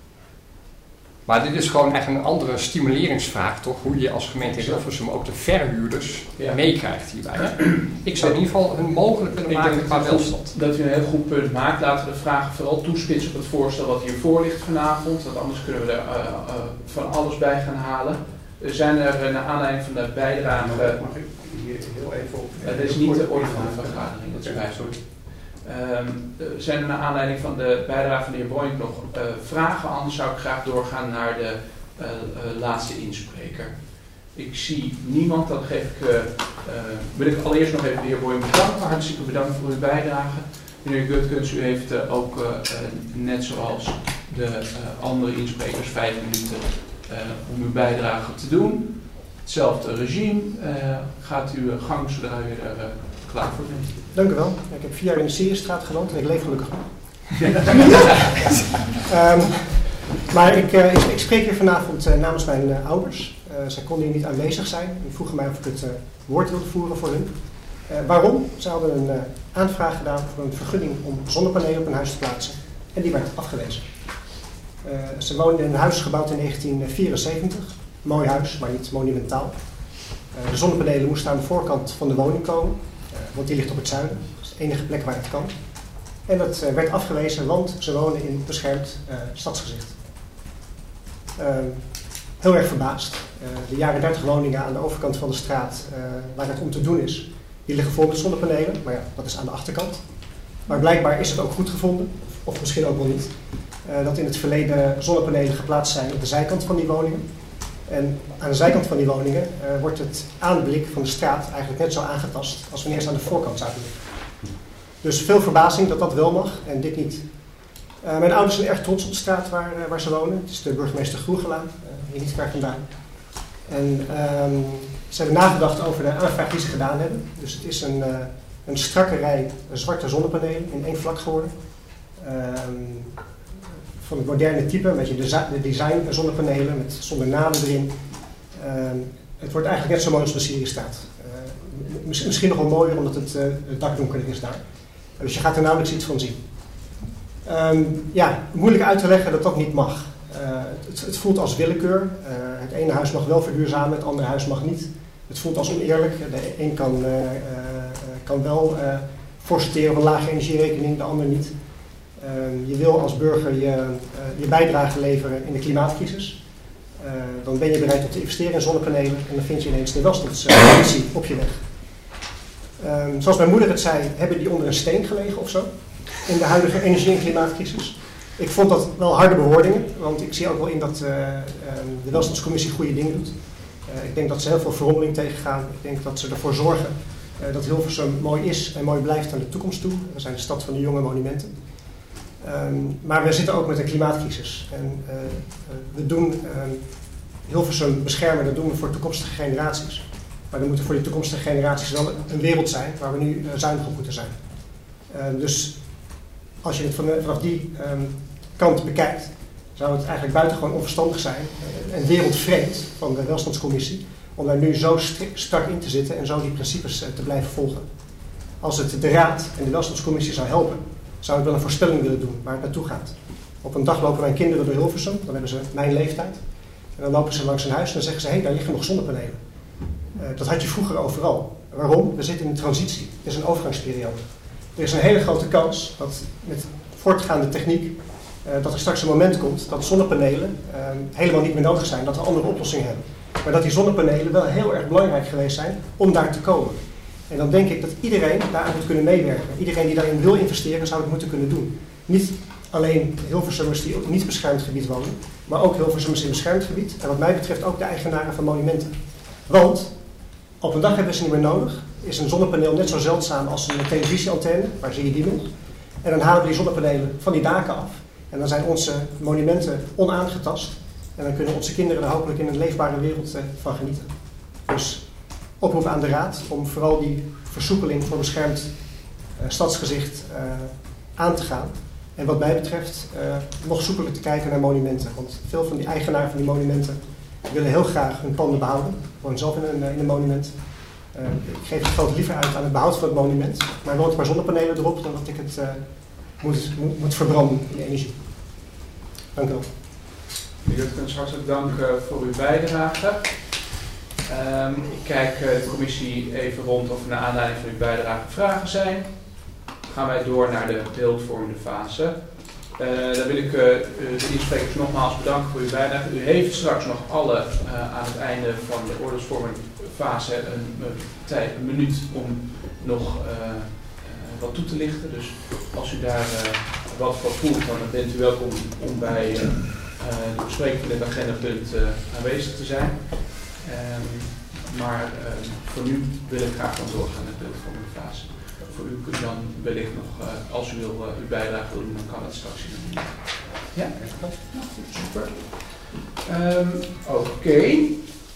S12: Maar dit is gewoon echt een andere stimuleringsvraag, toch? Hoe je als gemeente Hilversum ook de verhuurders ja. meekrijgt hierbij. Ik zou in ieder geval hun mogelijk willen maken qua welstand.
S1: Dat u een heel goed punt maakt. Laten we de vragen vooral toespitsen op het voorstel wat hiervoor ligt vanavond. Want anders kunnen we er uh, uh, van alles bij gaan halen. Er zijn er naar aanleiding van de bijdrage... Uh,
S2: Mag ik hier heel even op...
S1: Uh, dit is niet de orde van de vergadering. Dat is bij, sorry. Um, zijn er naar aanleiding van de bijdrage van de heer Boink nog uh, vragen? Anders zou ik graag doorgaan naar de uh, uh, laatste inspreker. Ik zie niemand, dan geef ik, uh, uh, wil ik allereerst nog even de heer Boink bedanken. Hartstikke bedankt voor uw bijdrage. Meneer Gutkens, u heeft uh, ook uh, uh, net zoals de uh, andere insprekers vijf minuten uh, om uw bijdrage te doen. Hetzelfde regime. Uh, gaat u uh, gang zodra u er uh, klaar voor bent.
S13: Dank u wel. Ik heb vier jaar in de Siriusstraat gewoond en ik leef gelukkig nog. um, maar ik, uh, ik, ik spreek hier vanavond uh, namens mijn uh, ouders. Uh, zij konden hier niet aanwezig zijn en vroegen mij of ik het uh, woord wilde voeren voor hun. Uh, waarom? Ze hadden een uh, aanvraag gedaan voor een vergunning om zonnepanelen op hun huis te plaatsen en die werd afgewezen. Uh, ze woonden in een huis gebouwd in negentien vierenzeventig. Mooi huis, maar niet monumentaal. Uh, de zonnepanelen moesten aan de voorkant van de woning komen, uh, want die ligt op het zuiden. Dat is de enige plek waar het kan. En dat uh, werd afgewezen, want ze wonen in beschermd uh, stadsgezicht. Uh, heel erg verbaasd. Uh, de jaren dertig woningen aan de overkant van de straat, uh, waar het om te doen is, die liggen vol met zonnepanelen. Maar ja, dat is aan de achterkant. Maar blijkbaar is het ook goed gevonden, of, of misschien ook wel niet, uh, dat in het verleden zonnepanelen geplaatst zijn op de zijkant van die woningen. En aan de zijkant van die woningen uh, wordt het aanblik van de straat eigenlijk net zo aangetast als wanneer ze aan de voorkant zouden liggen. Dus veel verbazing dat dat wel mag en dit niet. Uh, mijn ouders zijn erg trots op de straat waar, uh, waar ze wonen. Het is de burgemeester Groegelaan, uh, hier niet ver vandaan. En um, ze hebben nagedacht over de aanvraag die ze gedaan hebben. Dus het is een, uh, een strakke rij zwarte zonnepanelen in één vlak geworden. Um, van het moderne type, met je de design zonnepanelen, met, zonder namen erin. Um, het wordt eigenlijk net zo mooi als de Siriusstraat. Uh, misschien nog wel mooier omdat het, uh, het dak donkerder is daar. Dus je gaat er nauwelijks iets van zien. Um, ja, moeilijk uit te leggen dat dat niet mag. Uh, het, het voelt als willekeur. Uh, het ene huis mag wel verduurzamen, het andere huis mag niet. Het voelt als oneerlijk. De een kan, uh, uh, kan wel uh, forceren op een lage energierekening, de ander niet. Uh, je wil als burger je, uh, je bijdrage leveren in de klimaatcrisis. Uh, dan ben je bereid om te investeren in zonnepanelen en dan vind je ineens de welstandspositie op je weg. Um, zoals mijn moeder het zei, hebben die onder een steen gelegen of zo, in de huidige energie- en klimaatcrisis. Ik vond dat wel harde bewoordingen, want ik zie ook wel in dat uh, um, de welstandscommissie goede dingen doet. Uh, ik denk dat ze heel veel verrommeling tegengaan. Ik denk dat ze ervoor zorgen uh, dat Hilversum mooi is en mooi blijft aan de toekomst toe. We zijn de stad van de jonge monumenten. Um, maar we zitten ook met een klimaatcrisis. En uh, uh, we doen uh, Hilversum beschermen, dat doen we voor toekomstige generaties. Maar dan moet er voor die toekomstige generaties wel een wereld zijn waar we nu uh, zuinig op moeten zijn. Uh, dus als je het van, vanaf die um, kant bekijkt, zou het eigenlijk buitengewoon onverstandig zijn uh, en wereldvreemd van de welstandscommissie om daar nu zo strik, strak in te zitten en zo die principes uh, te blijven volgen. Als het de Raad en de welstandscommissie zou helpen, zou ik wel een voorspelling willen doen waar het naartoe gaat. Op een dag lopen mijn kinderen door Hilversum, dan hebben ze mijn leeftijd. En dan lopen ze langs een huis en dan zeggen ze, hé, hey, daar liggen nog zonnepanelen. Uh, dat had je vroeger overal. Waarom? We zitten in een transitie. Het is een overgangsperiode. Er is een hele grote kans dat met voortgaande techniek, uh, dat er straks een moment komt dat zonnepanelen uh, helemaal niet meer nodig zijn, dat we andere oplossingen hebben. Maar dat die zonnepanelen wel heel erg belangrijk geweest zijn om daar te komen. En dan denk ik dat iedereen daaraan moet kunnen meewerken. Iedereen die daarin wil investeren, zou het moeten kunnen doen. Niet alleen Hilversummers die op niet beschermd gebied wonen, maar ook Hilversummers in beschermd gebied. En wat mij betreft ook de eigenaren van monumenten. Want op een dag hebben we ze niet meer nodig. Is een zonnepaneel net zo zeldzaam als een televisieantenne. Waar zie je die nog? En dan halen we die zonnepanelen van die daken af. En dan zijn onze monumenten onaangetast. En dan kunnen onze kinderen er hopelijk in een leefbare wereld uh, van genieten. Dus oproep aan de Raad om vooral die versoepeling voor beschermd uh, stadsgezicht uh, aan te gaan. En wat mij betreft uh, nog soepeler te kijken naar monumenten. Want veel van die eigenaren van die monumenten willen heel graag hun panden behouden. Ik woon zelf in een, in een monument. Uh, ik geef het geld liever uit aan het behoud van het monument. Maar er woont maar zonnepanelen erop dan dat ik het uh, moet, moet, moet verbranden in de energie. Dank u wel.
S1: Meneer Jutkens, hartelijk dank uh, voor uw bijdrage. Um, ik kijk uh, de commissie even rond of er naar aanleiding van uw bijdrage vragen zijn. Dan gaan wij door naar de beeldvormende fase. Uh, dan wil ik uh, de insprekers nogmaals bedanken voor uw bijdrage. U heeft straks nog alle uh, aan het einde van de oordeelsvormende fase een, een, tijd, een minuut om nog uh, uh, wat toe te lichten. Dus als u daar uh, wat voor voelt, dan bent u welkom om bij uh, uh, de bespreking van dit agendapunt uh, aanwezig te zijn. Um, maar uh, voor nu wil ik graag dan doorgaan naar de beeldvormende fase. Voor u kunt dan wellicht nog, uh, als u wil, uh, uw bijdrage wil doen, dan kan dat straks in een minuut. Ja? Super. Um, Oké. Okay.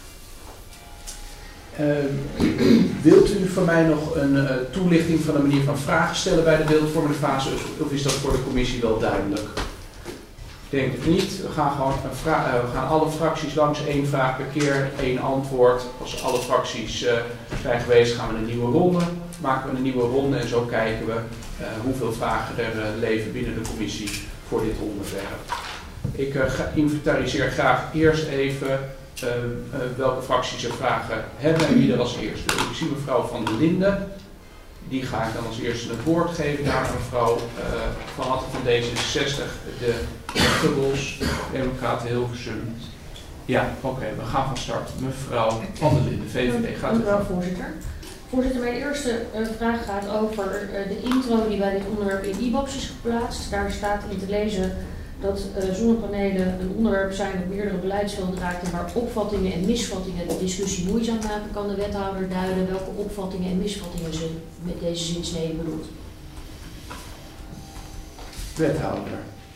S1: Um, wilt u van mij nog een uh, toelichting van de manier van vragen stellen bij de beeldvormende fase, of is dat voor de commissie wel duidelijk? Ik denk het niet. We gaan gewoon een vra- uh, we gaan alle fracties langs één vraag per keer, één antwoord. Als alle fracties uh, zijn geweest, gaan we een nieuwe ronde. Maken we een nieuwe ronde en zo kijken we uh, hoeveel vragen er uh, leven binnen de commissie voor dit onderwerp. Ik uh, ga, inventariseer graag eerst even uh, uh, welke fracties er vragen hebben en wie er als eerste. Ik zie mevrouw Van der Linden. Die ga ik dan als eerste het woord geven. Daar mevrouw uh, Van Hatten van D zesenzestig, de Gubbels, Democraten Hilversum. Ja, oké, okay, we gaan van start. Mevrouw Van der Linden, V V D, gaat
S9: u. Mevrouw voorzitter. Voorzitter, mijn eerste uh, vraag gaat over uh, de intro die bij dit onderwerp in e box is geplaatst. Daar staat in te lezen dat uh, zonnepanelen een onderwerp zijn dat meerdere beleidsvelden raakt en waar opvattingen en misvattingen de discussie moeizaam maken. Kan de wethouder duiden welke opvattingen en misvattingen ze met deze zinsnede bedoelt?
S1: Wethouder.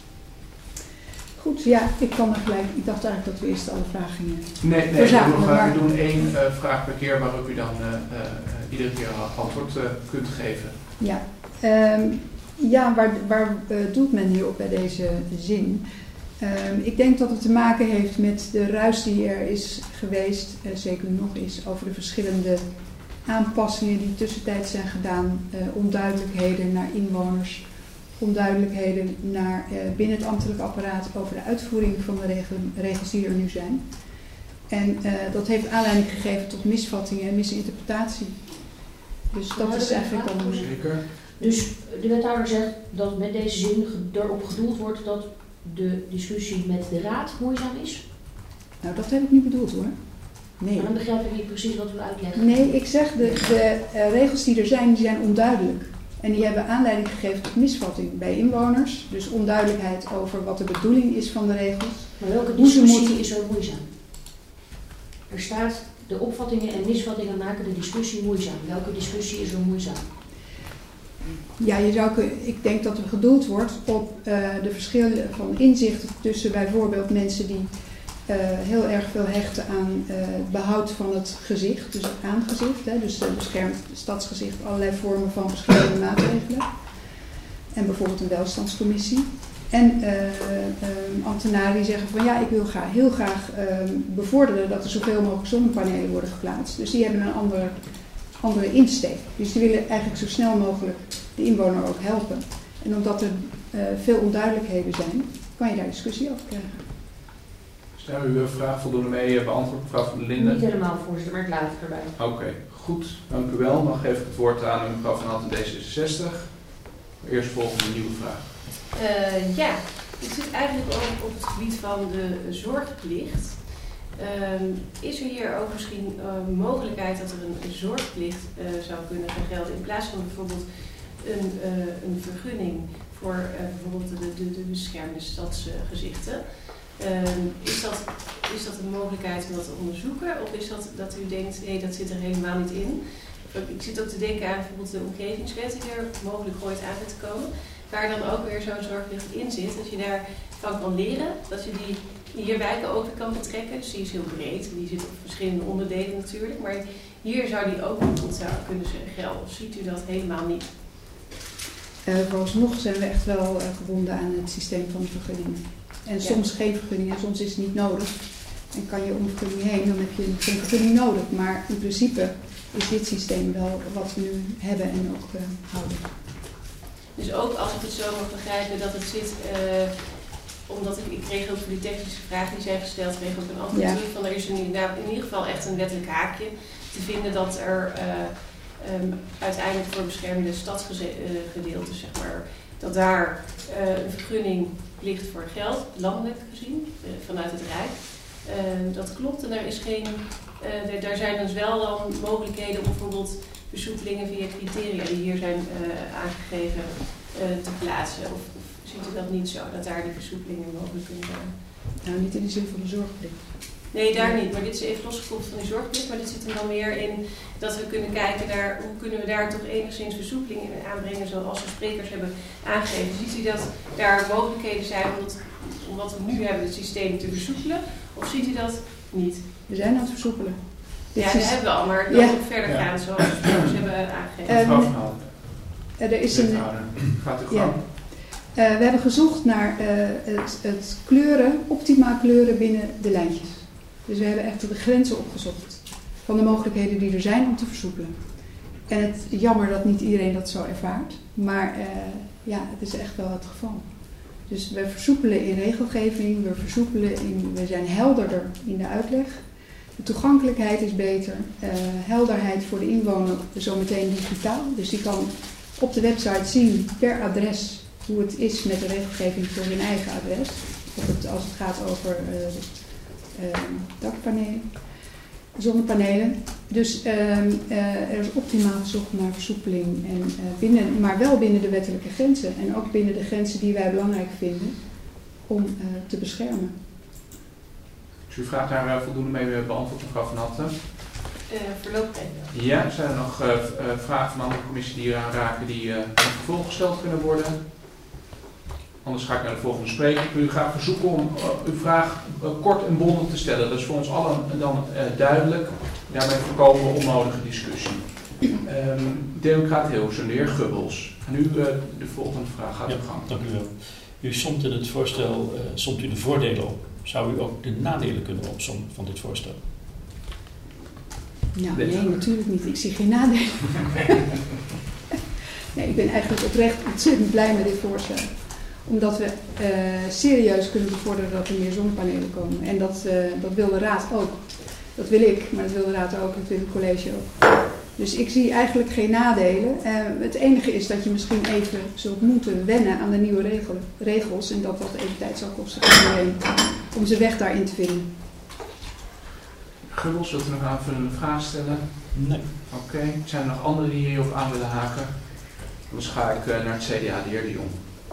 S11: Goed, ja, ik kan er gelijk. Ik dacht eigenlijk dat we eerst alle vragen gingen
S1: Nee, nee,
S11: verzamelen.
S1: we,
S11: Maar...
S1: we doen één uh, vraag per keer waarop u dan uh, uh, iedere keer antwoord uh, kunt geven.
S11: Ja, um, ja waar, waar uh, doelt men hier op bij deze zin? Um, ik denk dat het te maken heeft met de ruis die er is geweest, uh, zeker nog is, over de verschillende aanpassingen die tussentijds zijn gedaan, uh, onduidelijkheden naar inwoners, onduidelijkheden naar, uh, binnen het ambtelijk apparaat over de uitvoering van de regel, regels die er nu zijn. En uh, dat heeft aanleiding gegeven tot misvattingen en misinterpretatie. Dus dat
S9: ja,
S11: is eigenlijk dan...
S1: Zeker.
S9: Dus de wethouder zegt dat met deze zin erop gedoeld wordt dat de discussie met de raad moeizaam is?
S11: Nou, dat heb ik niet bedoeld hoor. Nee.
S9: Maar dan begrijp ik niet precies wat u uitlegt.
S11: Nee, ik zeg de, de uh, regels die er zijn, die zijn onduidelijk. En die hebben aanleiding gegeven tot misvatting bij inwoners. Dus onduidelijkheid over wat de bedoeling is van de regels.
S9: Maar welke discussie moeten... is er moeizaam? Er staat, de opvattingen en misvattingen maken de discussie moeizaam. Welke discussie is er moeizaam?
S11: Ja, je zou, ik denk dat er gedoeld wordt op uh, de verschillen van inzichten tussen bijvoorbeeld mensen die uh, heel erg veel hechten aan uh, het behoud van het gezicht, dus het aangezicht, hè, dus uh, beschermd stadsgezicht, allerlei vormen van verschillende maatregelen. En bijvoorbeeld een welstandscommissie. En uh, uh, ambtenaren die zeggen van ja, ik wil graag, heel graag uh, bevorderen dat er zoveel mogelijk zonnepanelen worden geplaatst. Dus die hebben een andere, andere insteek. Dus die willen eigenlijk zo snel mogelijk de inwoner ook helpen. En omdat er uh, veel onduidelijkheden zijn, kan je daar discussie over krijgen.
S1: Is daar uw vraag voldoende mee beantwoord, mevrouw Van der Linden?
S9: Niet helemaal, voorzitter, maar ik laat het erbij.
S1: Oké, okay, goed. Dank u wel. Dan geef ik het woord aan mevrouw Van Hatten, D zesenzestig. Eerst volgende nieuwe vraag.
S6: Uh, ja, ik zit eigenlijk ook op het gebied van de zorgplicht. Uh, is er hier ook misschien uh, mogelijkheid dat er een, een zorgplicht uh, zou kunnen gaan gelden in plaats van bijvoorbeeld een, uh, een vergunning voor uh, bijvoorbeeld de, de, de beschermde stadsgezichten? Uh, is, dat, is dat een mogelijkheid om dat te onderzoeken of is dat dat u denkt, hé, hey, dat zit er helemaal niet in? Ik zit ook te denken aan bijvoorbeeld de omgevingswet die er mogelijk ooit aan gaat komen. Waar dan ook weer zo'n zorgplicht in zit, dat je daarvan kan leren, dat je die, die hier wijken ook weer kan betrekken. Dus die is heel breed, die zit op verschillende onderdelen natuurlijk, maar hier zou die ook bijvoorbeeld zou kunnen gelden. Of ziet u dat helemaal niet?
S11: Uh, vooralsnog zijn we echt wel uh, gebonden aan het systeem van de vergunningen. En ja. Soms geen vergunning en soms is het niet nodig. En kan je om een vergunning heen, dan heb je geen vergunning nodig. Maar in principe is dit systeem wel wat we nu hebben en ook uh, houden.
S6: Dus ook als ik het zo mag begrijpen dat het zit, uh, omdat ik, ik kreeg ook voor die technische vragen die zijn gesteld, kreeg ook een antwoord ja. terug van er is in, nou, in ieder geval echt een wettelijk haakje te vinden dat er uh, um, uiteindelijk voor beschermde stadsgedeelte, zeg maar, dat daar uh, een vergunning ligt voor geld, landelijk gezien, uh, vanuit het Rijk. Uh, dat klopt en er is geen, uh, daar zijn dus wel dan mogelijkheden om bijvoorbeeld versoepelingen via criteria die hier zijn uh, aangegeven uh, te plaatsen. Of, of ziet u dat niet zo, dat daar die versoepelingen mogelijk kunnen zijn?
S11: Nou, niet in de zin van de zorgplicht.
S6: Nee, daar niet. Maar dit is even losgekoppeld van die zorgplicht. Maar dit zit er dan meer in dat we kunnen kijken naar hoe kunnen we daar toch enigszins versoepelingen in aanbrengen zoals de sprekers hebben aangegeven. Ziet u dat daar mogelijkheden zijn om dat om wat we nu hebben, het systeem te versoepelen? Of ziet u dat niet?
S11: We zijn aan het versoepelen.
S6: Ja,
S11: Dit
S6: dat
S11: is-
S6: hebben we al, maar ik wil
S11: Ja.
S6: nog verder
S1: Ja.
S6: gaan zoals de sprekers hebben aangegeven.
S11: Ehm,
S1: Mevrouw Van Houten.
S11: er is een,
S1: Wethouder, gaat u
S11: ja.
S1: gang.
S11: Eh, we hebben gezocht naar eh, het, het kleuren, optimaal kleuren binnen de lijntjes. Dus we hebben echt de grenzen opgezocht van de mogelijkheden die er zijn om te versoepelen. En het jammer dat niet iedereen dat zo ervaart, maar eh, ja, het is echt wel het geval. Dus we versoepelen in regelgeving, we versoepelen in, we zijn helderder in de uitleg. De toegankelijkheid is beter, eh, helderheid voor de inwoner zometeen digitaal. Dus die kan op de website zien per adres hoe het is met de regelgeving voor hun eigen adres. Of het, als het gaat over uh, uh, dakpanelen, zonnepanelen. Dus uh, uh, er is optimaal gezocht naar versoepeling, en, uh, binnen, maar wel binnen de wettelijke grenzen. En ook binnen de grenzen die wij belangrijk vinden om uh, te beschermen.
S1: Is uw vraag daar uh, voldoende mee beantwoord, mevrouw Van Hatten?
S6: Uh, voorlopig even.
S1: Ja, zijn er nog uh, uh, vragen van andere commissie die eraan raken die uh, in vervolg gesteld kunnen worden? Anders ga ik naar de volgende spreker. Ik wil u graag verzoeken om uh, uw vraag uh, kort en bondig te stellen. Dat is voor ons allen dan uh, duidelijk. Daarmee voorkomen we onnodige discussie. Um, Democraat Hilsen, de heer Gubbels. Nu uh, de volgende vraag gaat
S14: ja,
S1: op gang.
S14: Dank u wel. U somt in het voorstel uh, somt u de voordelen op. Zou u ook de nadelen kunnen opsommen van dit voorstel?
S11: Nou, nee, natuurlijk niet. Ik zie geen nadelen. Nee, ik ben eigenlijk oprecht ontzettend blij met dit voorstel. Omdat we uh, serieus kunnen bevorderen dat er meer zonnepanelen komen. En dat, uh, dat wil de Raad ook. Dat wil ik, maar dat wil de Raad ook, dat wil het college ook. Dus ik zie eigenlijk geen nadelen. Uh, het enige is dat je misschien even zult moeten wennen aan de nieuwe regel, regels. En dat dat even tijd zal kosten voor iedereen om zijn weg daarin te vinden.
S1: Gubbels, wilt u nog een aanvullende vraag stellen?
S14: Nee.
S1: Oké, okay. Zijn er nog anderen die hierop aan willen haken? Anders ga ik uh, naar het C D A, de heer De Jong.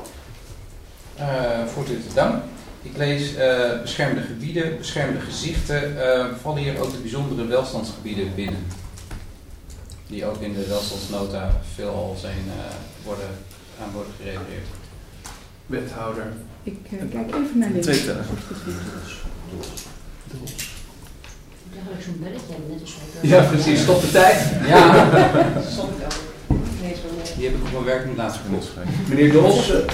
S5: Uh, voorzitter, dank. Ik lees uh, beschermde gebieden, beschermde gezichten. Uh, vallen hier ook de bijzondere welstandsgebieden binnen? Die ook in de welstandsnota veelal zijn, uh, worden, aan worden gerefereerd.
S1: Wethouder.
S11: Ik uh, kijk even naar links.
S15: Twee tellen.
S9: Eigenlijk zo'n belletje hebben, net als
S1: Ja, precies. Stop de tijd.
S5: Ja.
S6: Stop het al. Nee, zo nee.
S5: Die heb ik op mijn werk in plaats gekost.
S1: Meneer Dols. Uh,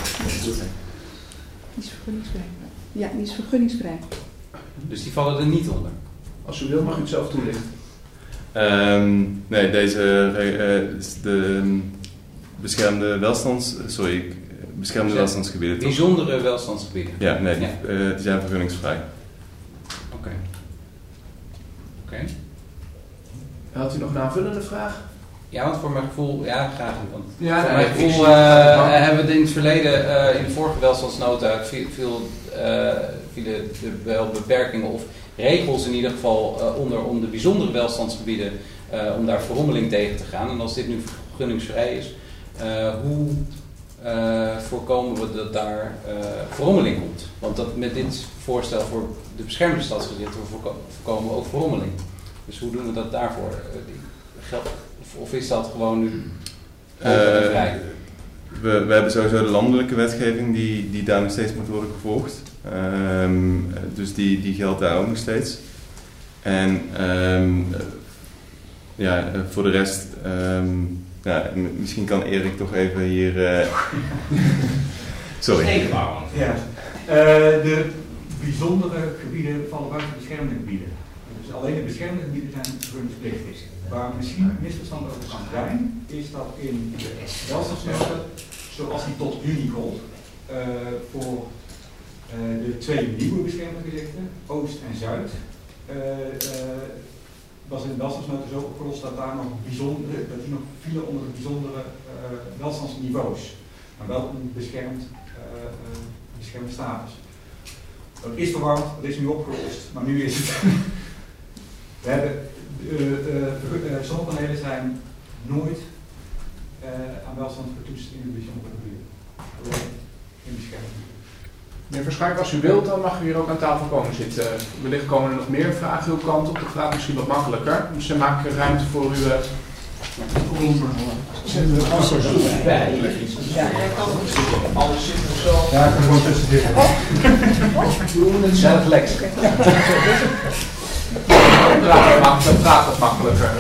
S11: Die is vergunningsvrij. Ja, die is vergunningsvrij.
S5: Dus die vallen er niet onder?
S1: Als u wil, mag u het zelf toelichten.
S15: Um, nee, deze uh, is de um, beschermde welstands... Sorry, beschermde
S5: Zijn
S15: welstandsgebieden, toch?
S5: Bijzondere welstandsgebieden?
S15: Ja, nee, die,
S5: ja.
S15: uh, die zijn vergunningsvrij.
S5: Oké. Okay. Oké. Okay.
S1: Had u nog een aanvullende vraag?
S5: Ja, want voor mijn gevoel, ja, graag. Want
S1: ja,
S5: voor
S1: nee,
S5: mijn gevoel uh, hebben we in het verleden, uh, in de vorige welstandsnota, veel, veel, uh, vielen de wel beperkingen of regels in ieder geval uh, onder om de bijzondere welstandsgebieden, uh, om daar verrommeling tegen te gaan. En als dit nu vergunningsvrij is, uh, hoe uh, voorkomen we dat daar uh, verrommeling komt? Want dat met dit voorstel voor de beschermde stadsgezichten voorkomen we ook verrommeling. Dus hoe doen we dat daarvoor? Uh, geldt Of, of is dat gewoon nu open en vrij?
S15: Uh, we, we hebben sowieso de landelijke wetgeving die, die daar nog steeds moet worden gevolgd. Um, dus die, die geldt daar ook nog steeds. En um, ja, voor de rest, um, ja, misschien kan Erik toch even hier... Uh, sorry.
S16: Ja. Uh, de bijzondere gebieden vallen buiten beschermde gebieden. Dus alleen de beschermde gebieden zijn vergunningsplichtig. Waar misschien een misverstand over kan zijn, is dat in de welstandsnota, zoals die tot juni gold, uh, voor uh, de twee nieuwe beschermde gezichten, Oost en Zuid, uh, uh, was in de welstandsnota zo opgelost dat daar nog bijzondere, dat die nog vielen onder de bijzondere uh, welstandsniveaus, maar wel een beschermd, uh, uh, beschermd status. Dat is verwarrend, dat is nu opgelost, maar nu is het. We hebben Uh, uh, uh, zonnepanelen zijn nooit uh, aan welstand getoetst in de bijzondere gebieden. Alleen in bescherming.
S1: Meneer Verschaik, als u wilt, dan mag u hier ook aan tafel komen zitten. Wellicht komen er nog meer vragen uw kant op. De vraag misschien wat makkelijker. Dus dan maak ik ruimte voor u. Uh, Alles zit er zo.
S16: Ja, ik kan gewoon tussen zitten.
S1: Zelf lekker. Dan praat het makkelijker.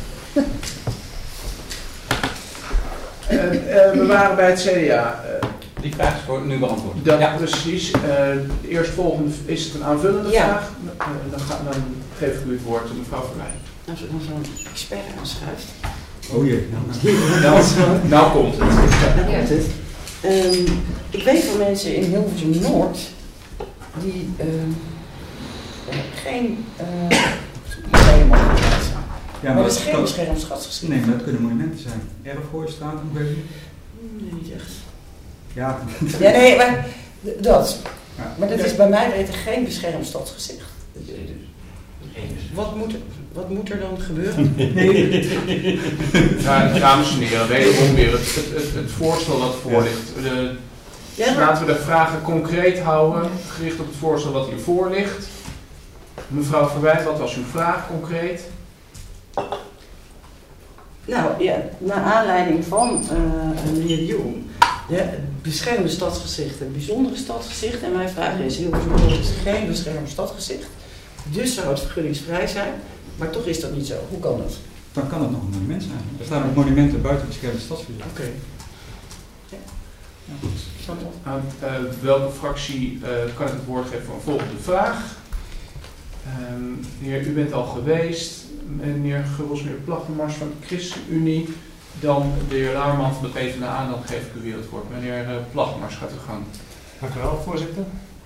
S1: Uh, uh, we waren bij het C D A. Uh,
S5: Die vraag is voor nu beantwoord.
S1: Dat, ja. Precies. Uh, de eerstvolgende is het een aanvullende
S7: ja.
S1: vraag. Uh, dan, ga, dan geef ik u het woord, mevrouw Verwij.
S7: Als we dan zo'n expert aanschuift.
S16: Oh jee.
S1: Nou, nou komt het.
S7: Nou komt het. Um, ik weet van mensen in Hilversum Noord die uh, geen helemaal uh,
S16: ja,
S7: maar dat is geen beschermd stadsgebied.
S16: Nee, maar dat kunnen monumenten zijn. Erfgooistraat, omgeving?
S7: Nee, niet echt.
S16: Ja.
S7: Ja, nee, maar dat.
S16: Ja.
S7: Maar dat is bij mij weten geen beschermd stadsgezicht. Wat moet, er, wat moet er dan gebeuren?
S1: Nee. Ja, dames en heren, wederom weer het, het, het, het voorstel dat voor ligt. De, ja, maar... Laten we de vragen concreet houden, gericht op het voorstel wat hier voor ligt. Mevrouw Verwijt, wat was uw vraag concreet?
S7: Nou ja, naar aanleiding van uh, meneer Jong. Ja, beschermde stadsgezicht, een bijzondere stadsgezicht. En mijn vraag is, Hilversum Noord is geen beschermd stadsgezicht. Dus zou het vergunningsvrij zijn. Maar toch is dat niet zo. Hoe kan dat?
S16: Dan kan het nog een monument zijn. Er staan ook monumenten buiten beschermd stadsgebied.
S7: Oké. Okay. Ja.
S1: Ja. Aan uh, welke fractie uh, kan ik het woord geven voor een volgende vraag? Um, meneer, u bent al geweest. Meneer Gubbels, meneer Plaggemars van de ChristenUnie. Dan de heer Lauwerman van de PvdA. Dan geef ik u weer het woord. Meneer uh, Plaggemars, gaat u gang.
S10: Dank u wel, voorzitter.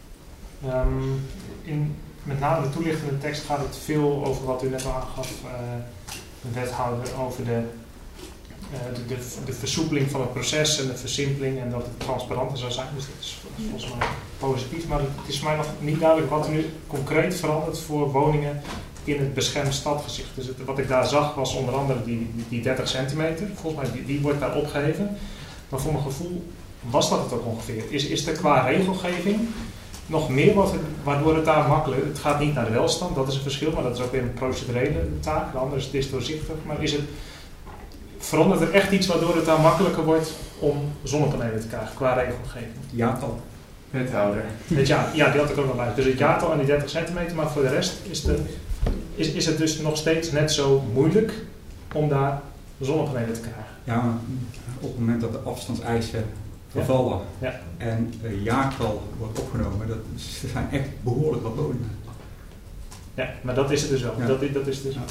S10: Um, in met name de toelichtende tekst gaat het veel over wat u net al aangaf, uh, de wethouder, over de, uh, de, de, de versoepeling van het proces en de versimpeling en dat het transparanter zou zijn. Dus dat is volgens mij positief. Maar het is mij nog niet duidelijk wat er nu concreet verandert voor woningen in het beschermd stadgezicht. Dus het, wat ik daar zag was onder andere die, die, die dertig centimeter. Volgens mij die, die wordt daar opgeheven. Maar voor mijn gevoel was dat het ook ongeveer. Is, is er qua regelgeving nog meer wat het, waardoor het daar makkelijk... Het gaat niet naar de welstand, dat is een verschil, maar dat is ook weer een procedurele taak. De andere is het is doorzichtig. Maar is het, verandert er echt iets waardoor het daar makkelijker wordt om zonnepanelen te krijgen qua regelgeving?
S16: Jaartal.
S1: Wethouder.
S10: Het ja, ja, die had ik ook nog bij. Dus het jaartal en die dertig centimeter, maar voor de rest is, de, is, is het dus nog steeds net zo moeilijk om daar zonnepanelen te krijgen.
S16: Ja, maar op het moment dat de afstandseisen vervallen ja. Ja. en een jaartal wordt opgenomen, dat zijn echt behoorlijk wat woningen.
S10: Ja, maar dat is het dus wel. Ja. Dat, dat is dus, ja.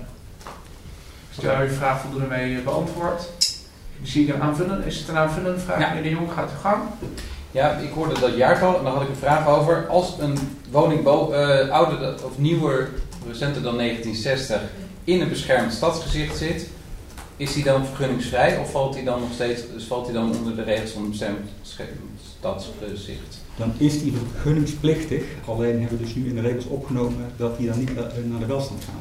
S1: Is daar uw vraag voldoende mee beantwoord? Zie je een aanvullende? Is het een aanvullende vraag? Ja. Meneer De Jong, gaat uw gang.
S5: Ja, ik hoorde dat jaartal en daar had ik een vraag over. Als een woning bo- uh, ouder of nieuwer, recenter dan negentien zestig in een beschermd stadsgezicht zit, is die dan vergunningsvrij of valt die dan nog steeds, dus valt die dan onder de regels van een beschermd stadsgezicht?
S16: Dan is die vergunningsplichtig, alleen hebben we dus nu in de regels opgenomen dat die dan niet naar de welstand gaan.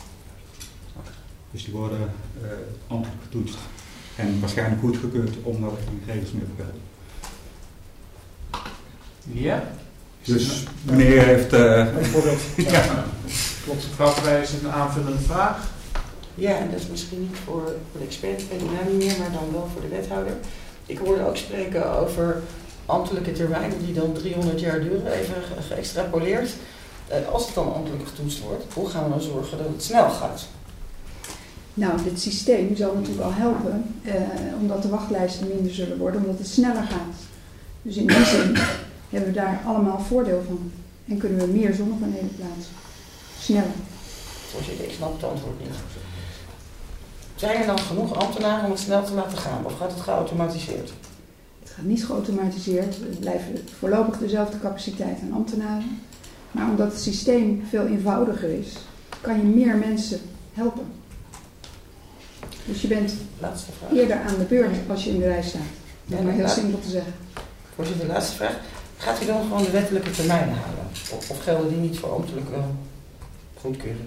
S16: Dus die worden uh, ambtelijk getoetst en waarschijnlijk goedgekeurd omdat er geen regels meer voor gelden.
S1: Ja.
S16: Dus meneer heeft... Uh,
S1: Bijvoorbeeld. Ja. Ja. Klopt, mevrouw Verwij, is het een aanvullende vraag?
S7: Ja, en dat is misschien niet voor, voor de expert, ik weet het nou niet meer, maar dan wel voor de wethouder. Ik hoorde ook spreken over ambtelijke termijnen die dan driehonderd jaar duren, even ge- geëxtrapoleerd. Uh, als het dan ambtelijk getoetst wordt, hoe gaan we dan zorgen dat het snel gaat?
S11: Nou, dit systeem zal natuurlijk al helpen, uh, omdat de wachtlijsten minder zullen worden, omdat het sneller gaat. Dus in die zin hebben we daar allemaal voordeel van. En kunnen we meer zonnepanelen plaatsen. Sneller.
S7: Voorzitter, ik snap het antwoord niet. Zijn er dan genoeg ambtenaren om het snel te laten gaan? Of gaat het geautomatiseerd?
S11: Het gaat niet geautomatiseerd. Er blijven voorlopig dezelfde capaciteit aan ambtenaren. Maar omdat het systeem veel eenvoudiger is, kan je meer mensen helpen. Dus je bent eerder aan de beurt als je in de rij staat. Dat is maar heel simpel te zeggen.
S7: Voorzitter, de laatste vraag. Gaat u dan gewoon de wettelijke termijnen halen? Of, of gelden die niet voor ambtelijke goedkeuring?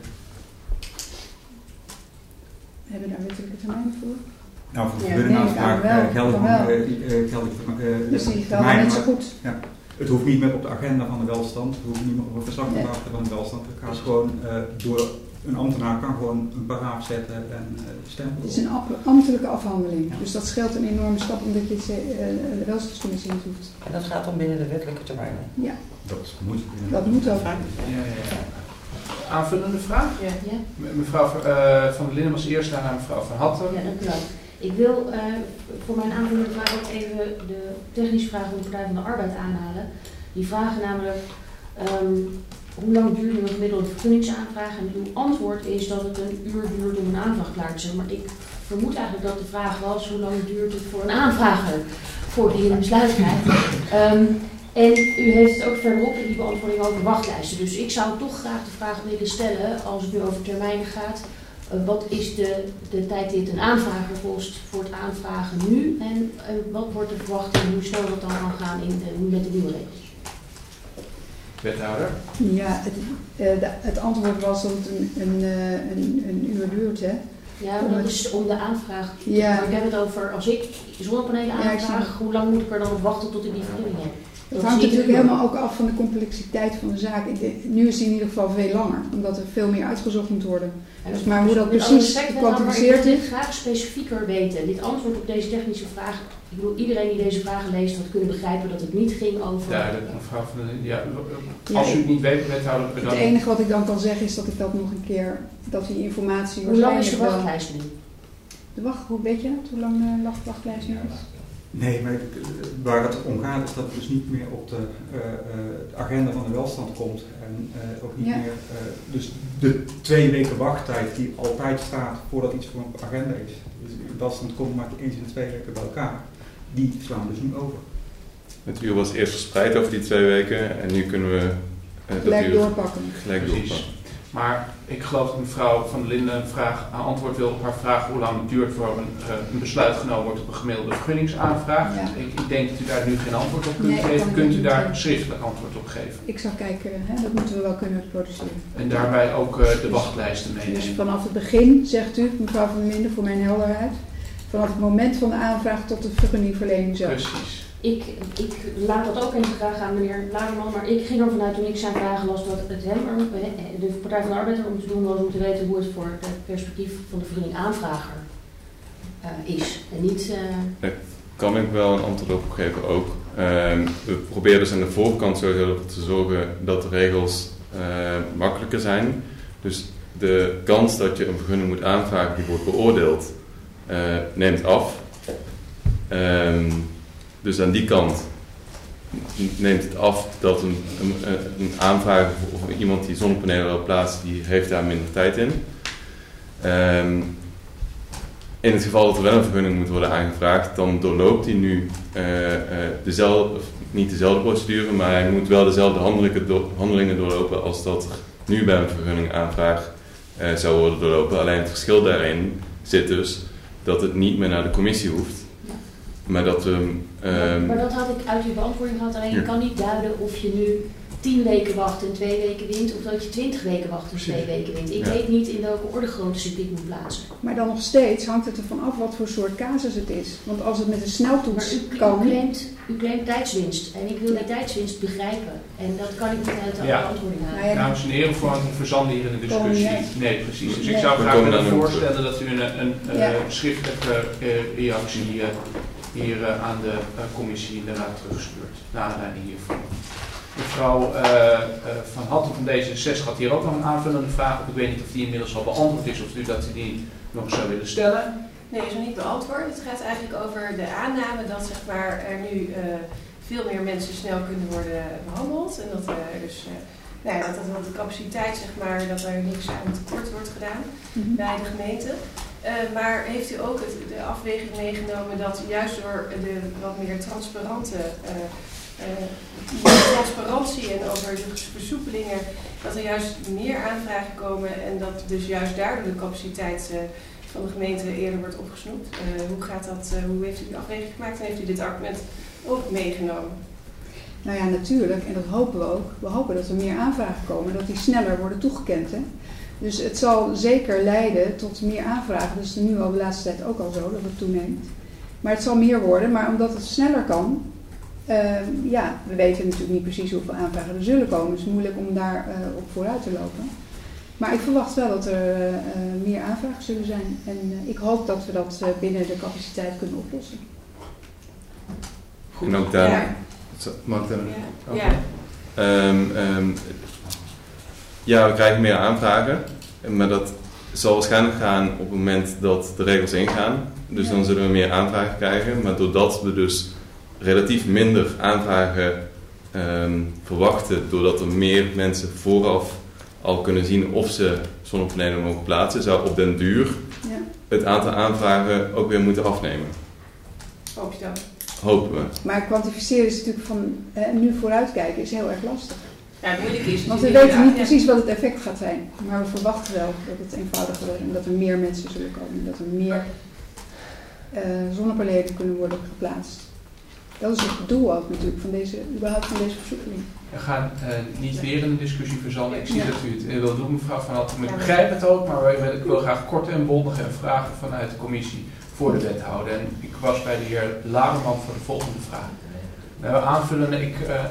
S11: Hebben we daar wettelijke termijnen voor?
S16: Nou, voor de vergunningaanvraag ja, gelden
S11: Dus die gelden net zo goed.
S16: Ja. Het hoeft niet meer op de agenda van de welstand, het hoeft niet meer op het verslag te wachten van de welstand. Het gaat gewoon uh, door een ambtenaar kan gewoon een paragraaf zetten en uh, stempelen.
S11: Het is een ambtelijke afhandeling. Ja. Dus dat scheelt een enorme stap omdat je uh, de welstandscommissie niet hoeft.
S7: En dat gaat dan binnen de wettelijke termijn?
S11: Ja.
S16: Dat moet.
S11: Dat moet ook.
S1: Ja, ja, ja. Aanvullende vraag?
S9: Ja. ja.
S1: Mevrouw uh, Van der Linden was eerst, daarna mevrouw Van Hattem.
S9: Ja, dank u wel. Ik wil uh, voor mijn aanvullende vraag ook even de technische vraag van de Partij van de Arbeid aanhalen. Die vragen namelijk, um, hoe lang duurt een gemiddelde vergunningsaanvraag? En uw antwoord is dat het een uur duurt om een aanvraag klaar te zetten. Maar ik vermoed eigenlijk dat de vraag was, hoe lang duurt het voor een aanvrager voordat hij een besluit krijgt? Um, en u heeft het ook verderop in die beantwoording over wachtlijsten. Dus ik zou toch graag de vraag willen stellen, als het nu over termijnen gaat, uh, wat is de, de tijd die het een aanvrager kost voor het aanvragen nu? En uh, wat wordt de verwachting, hoe snel dat dan kan gaan in de, met de nieuwe regels?
S1: Wethouder?
S11: Ja, het, uh, de, het antwoord was dat het een, een, uh, een, een uur duurt, hè?
S9: Ja, maar dat is om de aanvraag.
S11: Ja.
S9: Maar ik heb het over, als ik zonnepanelen aanvraag, ja, hoe lang moet ik er dan op wachten tot ik die vergunning heb?
S11: Het hangt natuurlijk helemaal ook af van de complexiteit van de zaak. Nu is die in ieder geval veel langer, omdat er veel meer uitgezocht moet worden. Dus maar hoe dat precies gekwantificeerd is.
S9: Ik wil graag specifieker weten. Dit antwoord op deze technische vraag. Ik bedoel, iedereen die deze vragen leest had kunnen begrijpen dat het niet ging over.
S1: Duidelijk, mevrouw Van der Linden. Ja, als u het niet weet, wethouder, bedankt.
S11: Het enige wat ik dan kan zeggen is dat ik dat nog een keer, dat die informatie.
S9: Hoe lang is de wachtlijst nu?
S11: De wacht, hoe weet je dat? Hoe lang de wachtlijst nu is?
S16: Nee, maar waar het om gaat is dat het dus niet meer op de, uh, uh, agenda van de welstand komt. En uh, ook niet ja. meer. Uh, dus de twee weken wachttijd die altijd staat voordat iets voor een agenda is. Dus de welstand komt maar eens in de twee weken bij elkaar. Die slaan dus nu over.
S15: Het uur was eerst verspreid over die twee weken en nu kunnen we uh,
S11: gelijk
S15: dat uur
S11: doorpakken.
S15: Gelijk
S1: Precies.
S15: doorpakken.
S1: Maar ik geloof dat mevrouw Van der Linden een, vraag, een antwoord wil op haar vraag hoe lang het duurt voor een, uh, een besluit genomen wordt op een gemiddelde vergunningsaanvraag. Ja. Ik, ik denk dat u daar nu geen antwoord op kunt nee, geven. Kunt u daar een schriftelijk antwoord op geven?
S11: Ik zou kijken, hè, dat moeten we wel kunnen produceren.
S1: En daarbij ook uh, de wachtlijsten meenemen.
S11: Dus vanaf het begin, zegt u, mevrouw Van der Linden, voor mijn helderheid, vanaf het moment van de aanvraag tot de vergunningverlening zelf.
S1: Precies.
S9: Ik, ik laat dat ook even graag aan meneer Lagerman, maar ik ging ervan uit toen ik zijn vragen las dat het hem, er, de Partij van de Arbeid er om te doen was om te weten hoe het voor het perspectief van de vergunning aanvrager uh, is. En niet... Uh...
S15: Daar kan ik wel een antwoord op geven ook. Uh, we proberen dus aan de voorkant sowieso te zorgen dat de regels uh, makkelijker zijn. Dus de kans dat je een vergunning moet aanvragen die wordt beoordeeld, uh, neemt af. Um, Dus aan die kant neemt het af dat een, een, een aanvrager of iemand die zonnepanelen wil plaatsen, die heeft daar minder tijd in. Um, in het geval dat er wel een vergunning moet worden aangevraagd, dan doorloopt hij nu uh, uh, dezelfde, niet dezelfde procedure, maar hij moet wel dezelfde handelingen, do, handelingen doorlopen als dat nu bij een vergunningaanvraag uh, zou worden doorlopen. Alleen het verschil daarin zit dus dat het niet meer naar de commissie hoeft. Maar dat we... Um,
S9: maar dat had ik uit uw beantwoording gehad. Alleen
S15: ja.
S9: je kan niet duiden of je nu tien weken wacht en twee weken wint, of dat je twintig weken wacht en twee weken wint. Ik ja. weet niet in welke orde grootte ik dit moet plaatsen.
S11: Maar dan nog steeds hangt het ervan af wat voor soort casus het is. Want als het met een sneltoets
S9: u,
S11: kan...
S9: U claimt, u claimt tijdswinst. En ik wil die tijdswinst begrijpen. En dat kan ik niet uit de ja. beantwoording halen.
S1: Ja, dames en heren, voor een verzanden hier in de discussie.
S11: Oh, nee.
S1: nee, precies. Dus
S11: nee.
S1: ik zou
S15: We
S1: graag willen
S15: dan
S1: voorstellen dat u een, een, een ja. uh, schriftelijke uh, reactie uh, hier uh, aan de uh, commissie inderdaad terugstuurt. Naar aanleiding hiervan. Mevrouw uh, uh, Van Hattem van D zesenzestig had hier ook nog een aanvullende vraag op. Ik weet niet of die inmiddels al beantwoord is of u dat u die nog zou willen stellen.
S6: Nee, is nog niet beantwoord. Het gaat eigenlijk over de aanname dat zeg maar, er nu uh, veel meer mensen snel kunnen worden behandeld. En dat er dus uh, nou ja, dat, dat de capaciteit, zeg maar, dat er niks aan tekort wordt gedaan mm-hmm. bij de gemeente. Uh, maar heeft u ook het, de afweging meegenomen dat juist door de wat meer transparante uh, uh, transparantie en over de versoepelingen, dat er juist meer aanvragen komen en dat dus juist daardoor de capaciteit uh, van de gemeente eerder wordt opgesnoept. Uh, hoe gaat dat, uh, hoe heeft u die afweging gemaakt en heeft u dit argument ook meegenomen?
S11: Nou ja, natuurlijk, en dat hopen we ook. We hopen dat er meer aanvragen komen, dat die sneller worden toegekend. Hè? Dus het zal zeker leiden tot meer aanvragen. Dat is nu al de laatste tijd ook al zo, dat het toeneemt. Maar het zal meer worden, maar omdat het sneller kan, uh, ja, we weten natuurlijk niet precies hoeveel aanvragen er zullen komen. Het is moeilijk om daar uh, op vooruit te lopen. Maar ik verwacht wel dat er uh, meer aanvragen zullen zijn. En uh, ik hoop dat we dat uh, binnen de capaciteit kunnen oplossen.
S15: Goed. En ook daar...
S11: Ja.
S15: Mag ik daar?
S6: Ja.
S15: Ja. Um, um, ja, we krijgen meer aanvragen. Maar dat zal waarschijnlijk gaan op het moment dat de regels ingaan. Dus dan zullen we meer aanvragen krijgen. Maar doordat we dus relatief minder aanvragen um, verwachten, doordat er meer mensen vooraf al kunnen zien of ze zonnepanelen mogen plaatsen, zou op den duur
S11: ja.
S15: het aantal aanvragen ook weer moeten afnemen.
S6: Hoop je dat?
S15: Hopen we.
S11: Maar kwantificeren is natuurlijk van eh, nu vooruitkijken is heel erg lastig.
S6: Ja, moeilijk is.
S11: Want we weten niet precies wat het effect gaat zijn. Maar we verwachten wel dat het eenvoudiger wordt en dat er meer mensen zullen komen. Dat er meer uh, zonnepanelen kunnen worden geplaatst. Dat is het doel ook natuurlijk van deze, überhaupt van deze versoepeling.
S1: We gaan uh, niet weer in de discussie verzanden. Ik zie
S11: ja.
S1: dat u het wil doen, mevrouw Van Hattem. Ik begrijp het ook, maar ik wil graag kort en bondig en vragen vanuit de commissie voor de wethouder. En ik was bij de heer Lamerman voor de volgende vraag. Nou, aanvullen, ik uh,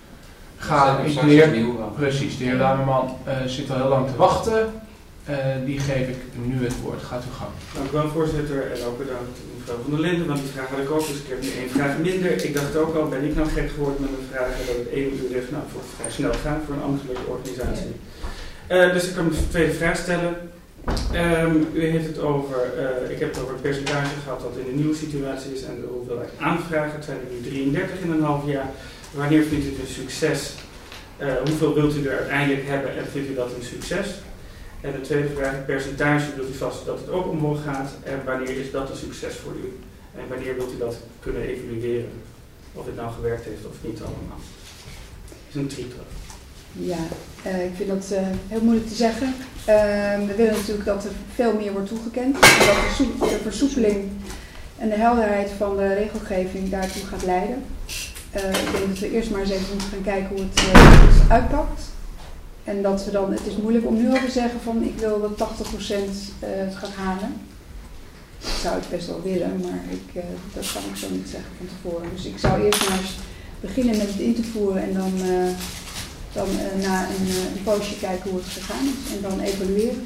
S1: ga... Ik, de heer, precies, de heer Lamerman uh, zit al heel lang te wachten. Uh, die geef ik nu het woord. Gaat u gang.
S8: Dank u wel, voorzitter. En ook bedankt mevrouw Van der Linden, want die vraag had ik ook. Dus ik heb nu één vraag minder. Ik dacht ook al, ben ik nou gek geworden met mijn vragen dat het één uur is. Nou, het wordt vrij snel gaan voor een ambtelijke organisatie. Uh, dus ik kan een tweede vraag stellen. Um, u heeft het over, uh, ik heb het over het percentage gehad dat in de nieuwe situatie is en de hoeveelheid aanvragen. Het zijn er nu drieëndertig in een half jaar. Wanneer vindt u het een succes? Uh, hoeveel wilt u er uiteindelijk hebben en vindt u dat een succes? En de tweede vraag, het percentage, wilt u vast dat het ook omhoog gaat en wanneer is dat een succes voor u? En wanneer wilt u dat kunnen evalueren? Of het nou gewerkt heeft of niet allemaal? Het is een trieter.
S11: Ja, uh, ik vind dat uh, heel moeilijk te zeggen. Uh, we willen natuurlijk dat er veel meer wordt toegekend. En dat de, soep, de versoepeling en de helderheid van de regelgeving daartoe gaat leiden. Uh, ik denk dat we eerst maar eens even moeten gaan kijken hoe het uh, uitpakt. En dat we dan, het is moeilijk om nu al te zeggen van ik wil dat tachtig procent uh, het gaat halen. Dat zou ik best wel willen, maar ik, uh, dat kan ik zo niet zeggen van tevoren. Dus ik zou eerst maar eens beginnen met het in te voeren en dan... Uh, Dan uh, na een, uh, een poosje kijken hoe het gegaan is en dan evalueren.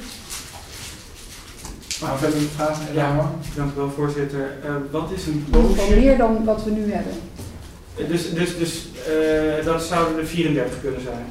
S1: Maar we hebben een vraag.
S8: Ja, dank u wel, voorzitter. Uh, wat is een
S11: poosje?
S8: poosje?
S11: Meer dan wat we nu hebben.
S8: Uh, dus dus, dus uh, dat zouden er vierendertig kunnen zijn.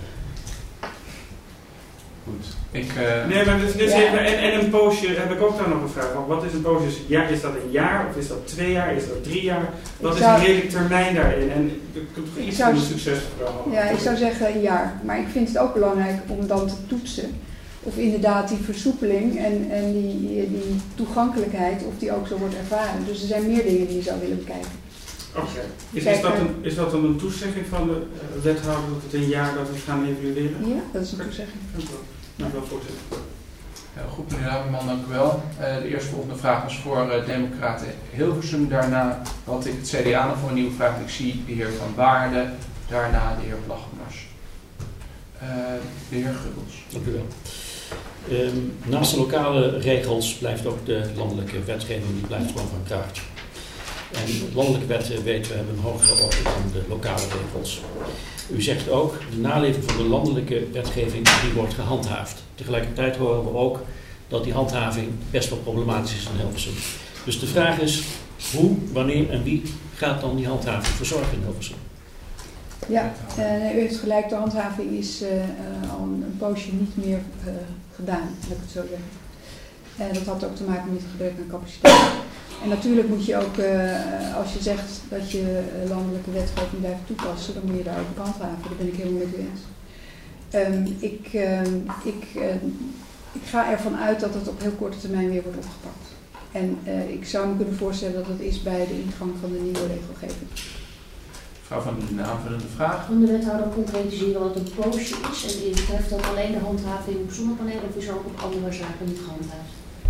S1: Goed. Ik, uh...
S8: Nee, maar dus, dus
S11: ja.
S8: even, en, en een poosje, heb ik ook daar nog een vraag van. Wat is een poosje? Is, ja, is dat een jaar of is dat twee jaar? Is dat drie jaar? Wat
S11: ik
S8: is
S11: zou,
S8: een redelijk termijn daarin? En er komt toch iets van een succesverhaal?
S11: Ja, ik zou zeggen een jaar. Maar ik vind het ook belangrijk om dan te toetsen of inderdaad die versoepeling en, en die, die toegankelijkheid, of die ook zo wordt ervaren. Dus er zijn meer dingen die je zou willen bekijken.
S8: Oké. Okay. Is, is, dat een, is dat dan een toezegging van de uh, wethouder dat het een jaar dat we gaan evalueren?
S11: Ja, dat is een toezegging.
S8: Dank u wel, voorzitter.
S1: Ja, goed, meneer Lamerman, dank u wel. Uh, de eerstvolgende vraag was voor uh, Democraten Hilversum. Daarna had ik het C D A nog voor een nieuwe vraag. Ik zie de heer Van Baarden. Daarna de heer Blachmers. Uh, de heer Gubbels.
S14: Dank u wel. Um, naast de lokale regels blijft ook de landelijke wetgeving die blijft gewoon van kracht. En de landelijke wetten weten we hebben een hogere orde dan de lokale regels. U zegt ook, de naleving van de landelijke wetgeving die wordt gehandhaafd. Tegelijkertijd horen we ook dat die handhaving best wel problematisch is in Hilversum. Dus de vraag is, hoe, wanneer en wie gaat dan die handhaving verzorgen in Hilversum?
S11: Ja, uh, u heeft gelijk, de handhaving is uh, uh, al een, een poosje niet meer uh, gedaan, laat ik het zo zeggen. Uh, dat had ook te maken met het gebrek aan capaciteit. En natuurlijk moet je ook, uh, als je zegt dat je uh, landelijke wetgeving blijft toepassen, dan moet je daar ook op handhaven. Daar ben ik helemaal met u eens. Um, ik, uh, ik, uh, ik ga ervan uit dat het op heel korte termijn weer wordt opgepakt. En uh, ik zou me kunnen voorstellen dat dat is bij de ingang van de nieuwe regelgeving.
S1: Mevrouw Van den aanvullende vraag.
S9: Kan de wethouder concretiseren wat een poosje is? En betreft dat alleen de handhaving op zonnepanelen of is er ook op andere zaken niet gehandhaafd?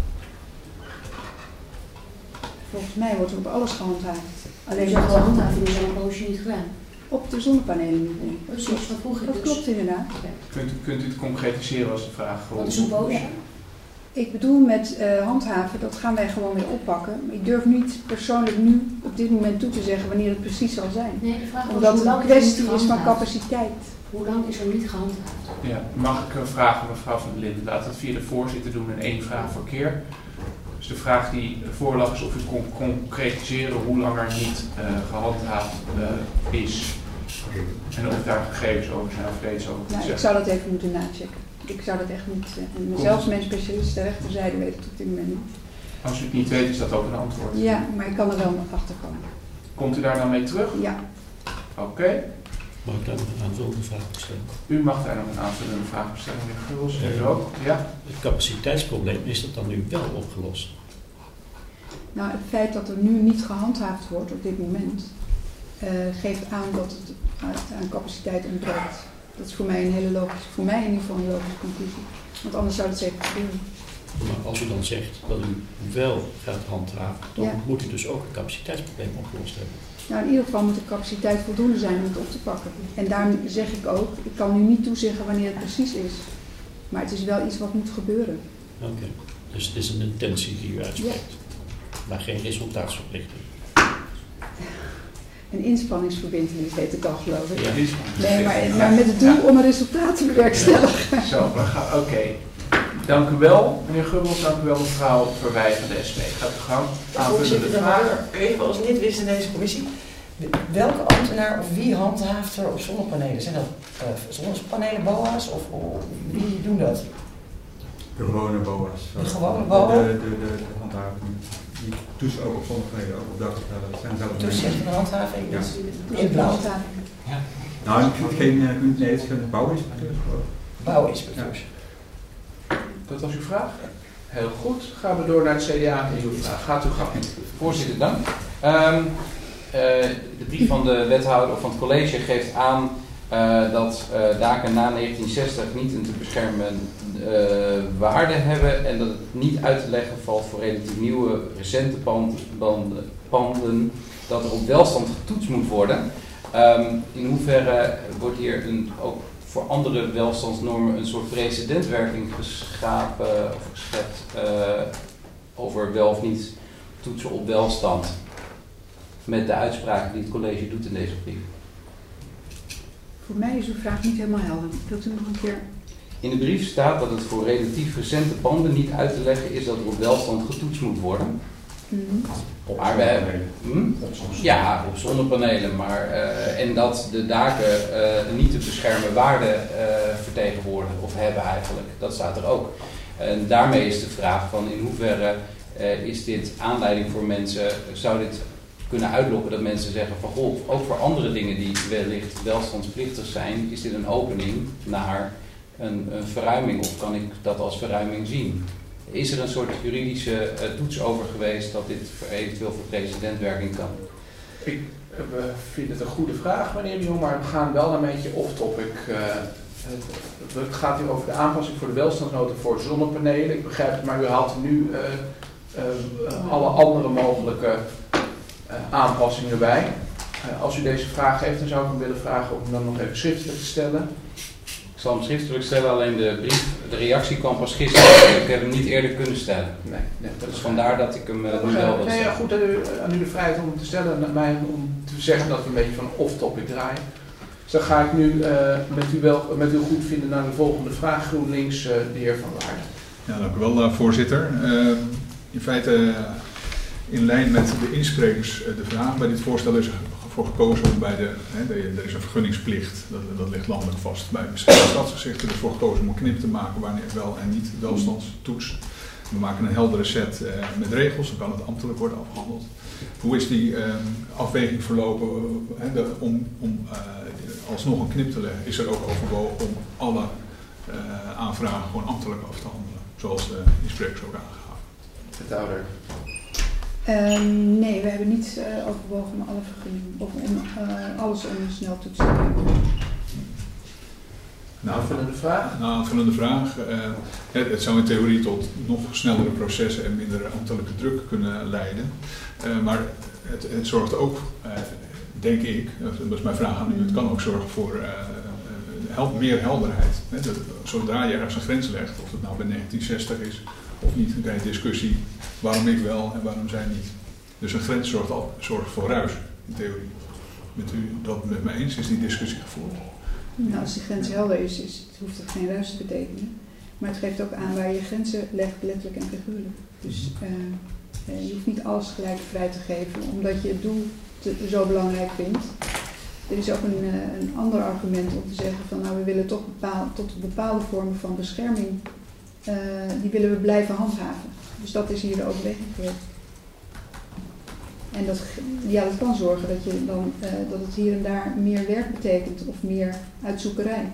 S11: Volgens mij wordt er op alles gehandhaafd.
S9: Alleen de handhaving is al een poosje niet gedaan.
S11: Op de zonnepanelen niet. Nee.
S9: Precies, dat vroeg ik
S11: Dat
S9: dus.
S11: klopt inderdaad.
S9: Okay.
S1: Kunt, u, kunt u het concretiseren als de vraag?
S9: Wat is een poosje?
S11: Ja. Ik bedoel met uh, handhaven, dat gaan wij gewoon weer oppakken. Ik durf niet persoonlijk nu op dit moment toe te zeggen wanneer het precies zal zijn.
S9: Nee, de vraag was
S11: Omdat
S9: hoe
S11: het
S9: lang
S11: een kwestie
S9: het
S11: is van
S9: gehandhaafd?
S11: capaciteit.
S9: Hoe lang is er niet gehandhaafd?
S1: Ja, mag ik een vraag van mevrouw Van der Linden? Laat het via de voorzitter doen en één vraag voor keer. Dus de vraag die voorlag is of u kon concretiseren hoe lang er niet uh, gehandhaafd uh, is. En of daar gegevens over zijn of reeds over
S11: Nou,
S1: zeggen.
S11: ik zou dat even moeten nachecken. Ik zou dat echt niet... Uh, en zelfs mijn specialist ter rechterzijde weet het op dit moment niet.
S1: Als u het niet weet, is dat ook een antwoord.
S11: Ja, maar ik kan er wel nog achter komen.
S1: Komt u daar dan mee terug?
S11: Ja.
S1: Oké. Okay.
S14: Mag ik daar nog een aanvullende vraag stellen?
S1: U mag daar nog een aanvullende vraag stellen, meneer Gubbels. U
S14: Uh,
S1: ook? Ja.
S14: Het capaciteitsprobleem, is dat dan nu wel opgelost?
S11: Nou, het feit dat er nu niet gehandhaafd wordt op dit moment, uh, geeft aan dat het aan capaciteit ontbreekt. Dat is voor mij een hele logische, voor mij in ieder geval een logische conclusie. Want anders zou het zeker gebeuren.
S14: Maar als u dan zegt dat u wel gaat handhaven, dan
S11: Ja.
S14: moet u dus ook het capaciteitsprobleem opgelost hebben.
S11: Nou, in ieder geval moet de capaciteit voldoende zijn om het op te pakken. En daarom zeg ik ook, ik kan nu niet toezeggen wanneer het precies is. Maar het is wel iets wat moet gebeuren.
S14: Oké, okay. Dus het is een intentie die u uitspreekt, ja. Maar geen resultaatsverplichting.
S11: Een inspanningsverbintenis heet het al, geloof ik.
S14: Ja.
S11: Nee, maar, maar met het doel om een resultaat te bewerkstelligen.
S1: Zo, oké. Okay. Dank u wel, meneer Gubbels. Dank u wel, mevrouw Verwij van de S P. Gaat u gang. Aanvullende vragen.
S7: Even als niet wist in deze commissie. Welke ambtenaar of wie handhaaft er op zonnepanelen? Zijn dat uh, zonnepanelen B O A's of oh, wie doen dat?
S16: De gewone B O A's.
S7: De gewone B O A?
S16: De, de, de, de, de handhaving. Die toetsen ook op zonnepanelen, ook op dakpanelen. Dat zijn zelf
S7: toetsen en handhaving?
S16: Ja.
S7: In blauw?
S16: Ja. Nou, ik vind het geen, nee, het is geen bouwinspecteurs.
S7: Bouwinspecteurs.
S1: Ja. Dat was uw vraag? Heel goed. Gaan we door naar het C D A en uw vraag. Gaat u gang.
S5: Voorzitter, dank. Um, uh, de brief van de wethouder of van het college geeft aan uh, dat uh, daken na negentien zestig niet een te beschermen uh, waarde hebben en dat het niet uit te leggen valt voor relatief nieuwe, recente pand, banden, panden dat er op welstand getoetst moet worden. Um, in hoeverre wordt hier een, ook voor andere welstandsnormen een soort precedentwerking geschapen of geschept uh, over wel of niet toetsen op welstand met de uitspraken die het college doet in deze brief?
S11: Voor mij is uw vraag niet helemaal helder. Wilt u nog een keer?
S5: In de brief staat dat het voor relatief recente panden niet uit te leggen is dat er op welstand getoetst moet worden.
S11: Mm-hmm.
S5: Op maar we hebben, hm? Ja, op zonnepanelen, maar uh, en dat de daken uh, niet te beschermen waarde uh, vertegenwoordigen of hebben eigenlijk. Dat staat er ook. En daarmee is de vraag van in hoeverre uh, is dit aanleiding voor mensen, zou dit kunnen uitlokken dat mensen zeggen van goh, ook voor andere dingen die wellicht welstandsplichtig zijn, is dit een opening naar een, een verruiming of kan ik dat als verruiming zien? Is er een soort juridische uh, toets over geweest dat dit eventueel voor precedentwerking kan?
S1: Ik uh, vind het een goede vraag, meneer de Jong, maar we gaan wel een beetje off-topic. Uh, het, het gaat hier over de aanpassing voor de welstandsnota voor zonnepanelen. Ik begrijp het, maar u haalt nu uh, uh, uh, alle andere mogelijke uh, aanpassingen bij. Uh, als u deze vraag heeft, dan zou ik hem willen vragen om hem dan nog even schriftelijk te stellen.
S5: Ik zal hem schriftelijk stellen, alleen de brief, de reactie kwam pas gisteren. Ik heb hem niet eerder kunnen stellen.
S1: Nee, nee, dat
S5: dus vandaar dat ik hem uh, nu wel wil
S1: nee, ja,
S5: stellen.
S1: goed, uh, aan u de vrijheid om hem te stellen en aan mij om te zeggen dat we een beetje van off-topic draaien. Dus dan ga ik nu uh, met, u wel, met uw goedvinden naar de volgende vraag. GroenLinks, uh, de heer Van Waarden.
S3: Ja, dank u wel, uh, voorzitter. Uh, in feite, uh, in lijn met de insprekers, uh, de vraag bij dit voorstel is voor gekozen om bij de, hè, de, er is een vergunningsplicht, dat, dat ligt landelijk vast bij beschermde stadsgezichten, er is voor gekozen om een knip te maken wanneer wel en niet welstandstoets. We maken een heldere set uh, met regels, dan kan het ambtelijk worden afgehandeld. Hoe is die uh, afweging verlopen uh, de, om, om uh, alsnog een knip te leggen? Is er ook overwogen om alle uh, aanvragen gewoon ambtelijk af te handelen, zoals de insprekers ook aangaven?
S1: Wethouder.
S11: Um, nee, we hebben niet uh, overwogen om alle vergunningen of om uh, alles onder sneltoets te brengen.
S3: Nou,
S1: aanvullende vraag?
S3: Nou, aanvullende vraag. Uh, het, het zou in theorie tot nog snellere processen en minder ambtelijke druk kunnen leiden. Uh, maar het, het zorgt ook, uh, denk ik, dat is mijn vraag aan u, het kan ook zorgen voor uh, help, meer helderheid. Hè? Dat, zodra je ergens een grens legt, of het nou bij negentien zestig is of niet, dan krijg je discussie waarom ik wel en waarom zij niet. Dus een grens zorgt, al, zorgt voor ruis, in theorie. Bent u dat met mij eens? Is die discussie gevoerd?
S11: Nou, als die grens helder is, is het, hoeft het geen ruis te betekenen. Maar het geeft ook aan waar je grenzen legt, letterlijk en figuurlijk. Dus uh, je hoeft niet alles gelijk vrij te geven, omdat je het doel te, zo belangrijk vindt. Er is ook een, uh, een ander argument om te zeggen van nou, we willen toch bepaal, tot bepaalde vormen van bescherming, uh, die willen we blijven handhaven. Dus dat is hier de overweging geweest. En dat, ja, dat kan zorgen dat, je dan, uh, dat het hier en daar meer werk betekent of meer uitzoekerij.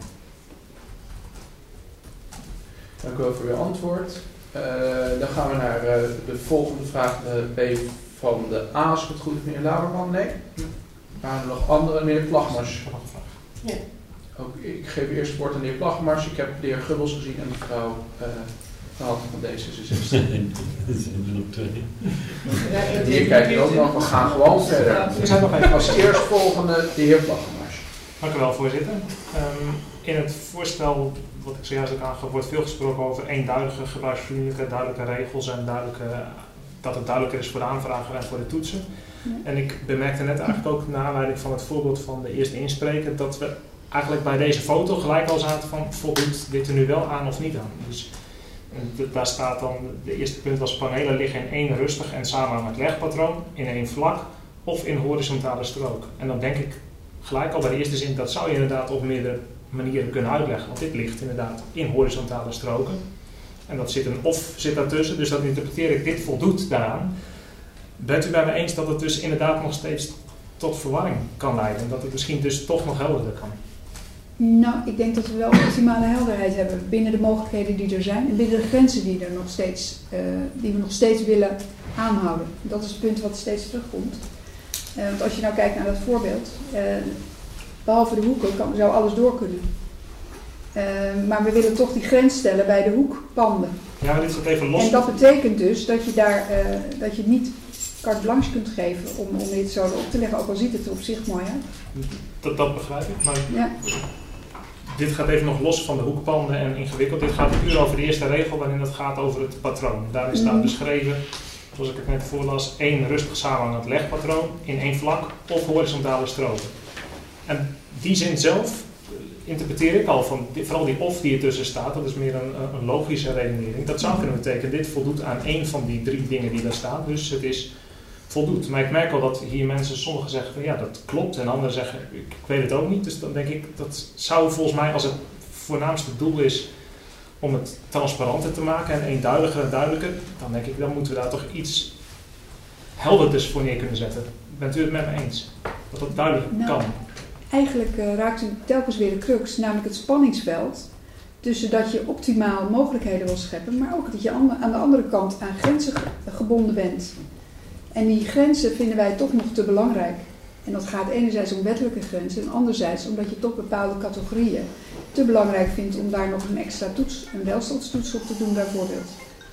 S1: Dank u wel voor uw antwoord. Uh, dan gaan we naar uh, de volgende vraag, de B van de A, als ik het goed heb, meneer Lauwerman. Nee? Waren er nog andere? Meneer Plagmars.
S6: Ja.
S1: Ook, ik geef eerst het woord aan de heer Plagmars. Ik heb de heer Gubbels gezien en mevrouw uh, van Hand van D zesenzestig. Hier kijkt ook nog, we gaan gewoon verder. Als eerstvolgende de heer Plagmars.
S10: Dank u wel, voorzitter. Um, in het voorstel, wat ik zojuist ook aangaf, wordt veel gesproken over eenduidige, gebruiksvriendelijke, duidelijke regels en duidelijke, dat het duidelijker is voor de aanvrager en voor de toetsen. Ja. En ik bemerkte net eigenlijk ook naar aanleiding van het voorbeeld van de eerste inspreker dat we eigenlijk bij deze foto gelijk al zaten van voldoet dit er nu wel aan of niet aan. Dus daar staat dan, de eerste punt was panelen liggen in één rustig en samenhangend legpatroon, in één vlak of in horizontale strook. En dan denk ik gelijk al bij de eerste zin, dat zou je inderdaad op meerdere manieren kunnen uitleggen. Want dit ligt inderdaad in horizontale stroken. En dat zit een of zit daartussen, dus dat interpreteer ik, dit voldoet daaraan. Bent u bij me eens dat het dus inderdaad nog steeds tot verwarring kan leiden? En dat het misschien dus toch nog helderder kan?
S11: Nou, ik denk dat we wel optimale helderheid hebben binnen de mogelijkheden die er zijn en binnen de grenzen die, er nog steeds, uh, die we nog steeds willen aanhouden. Dat is het punt wat steeds terugkomt. Uh, want als je nou kijkt naar dat voorbeeld, uh, behalve de hoeken kan, zou alles door kunnen. Uh, maar we willen toch die grens stellen bij de hoekpanden.
S10: Ja, maar dit staat even los.
S11: En dat betekent dus dat je daar uh, dat je niet carte blanche kunt geven om, om dit zo op te leggen, ook al ziet het er op zich mooi uit.
S10: Dat, dat begrijp ik, maar
S11: ja.
S10: Dit gaat even nog los van de hoekpanden en ingewikkeld. Dit gaat puur over de eerste regel waarin het gaat over het patroon. Daarin staat mm. beschreven, zoals ik het net voorlas, één rustig samenhangend legpatroon in één vlak of horizontale stroken. En die zin zelf interpreteer ik al van, vooral die of die ertussen staat, dat is meer een, een logische redenering. Dat zou kunnen betekenen, dit voldoet aan één van die drie dingen die daar staan, dus het is voldoet. Maar ik merk al dat hier mensen, sommigen zeggen van ja, dat klopt, en anderen zeggen, ik, ik weet het ook niet. Dus dan denk ik, dat zou volgens mij, als het voornaamste doel is om het transparanter te maken en eenduidiger en duidelijker, dan denk ik, dan moeten we daar toch iets helderders voor neer kunnen zetten. Bent u het met me eens? Dat dat duidelijk nou, kan?
S11: Eigenlijk uh, raakt u telkens weer de crux, namelijk het spanningsveld tussen dat je optimaal mogelijkheden wil scheppen, maar ook dat je aan de andere kant aan grenzen gebonden bent. En die grenzen vinden wij toch nog te belangrijk. En dat gaat enerzijds om wettelijke grenzen en anderzijds omdat je toch bepaalde categorieën te belangrijk vindt om daar nog een extra toets, een welstandstoets op te doen bijvoorbeeld.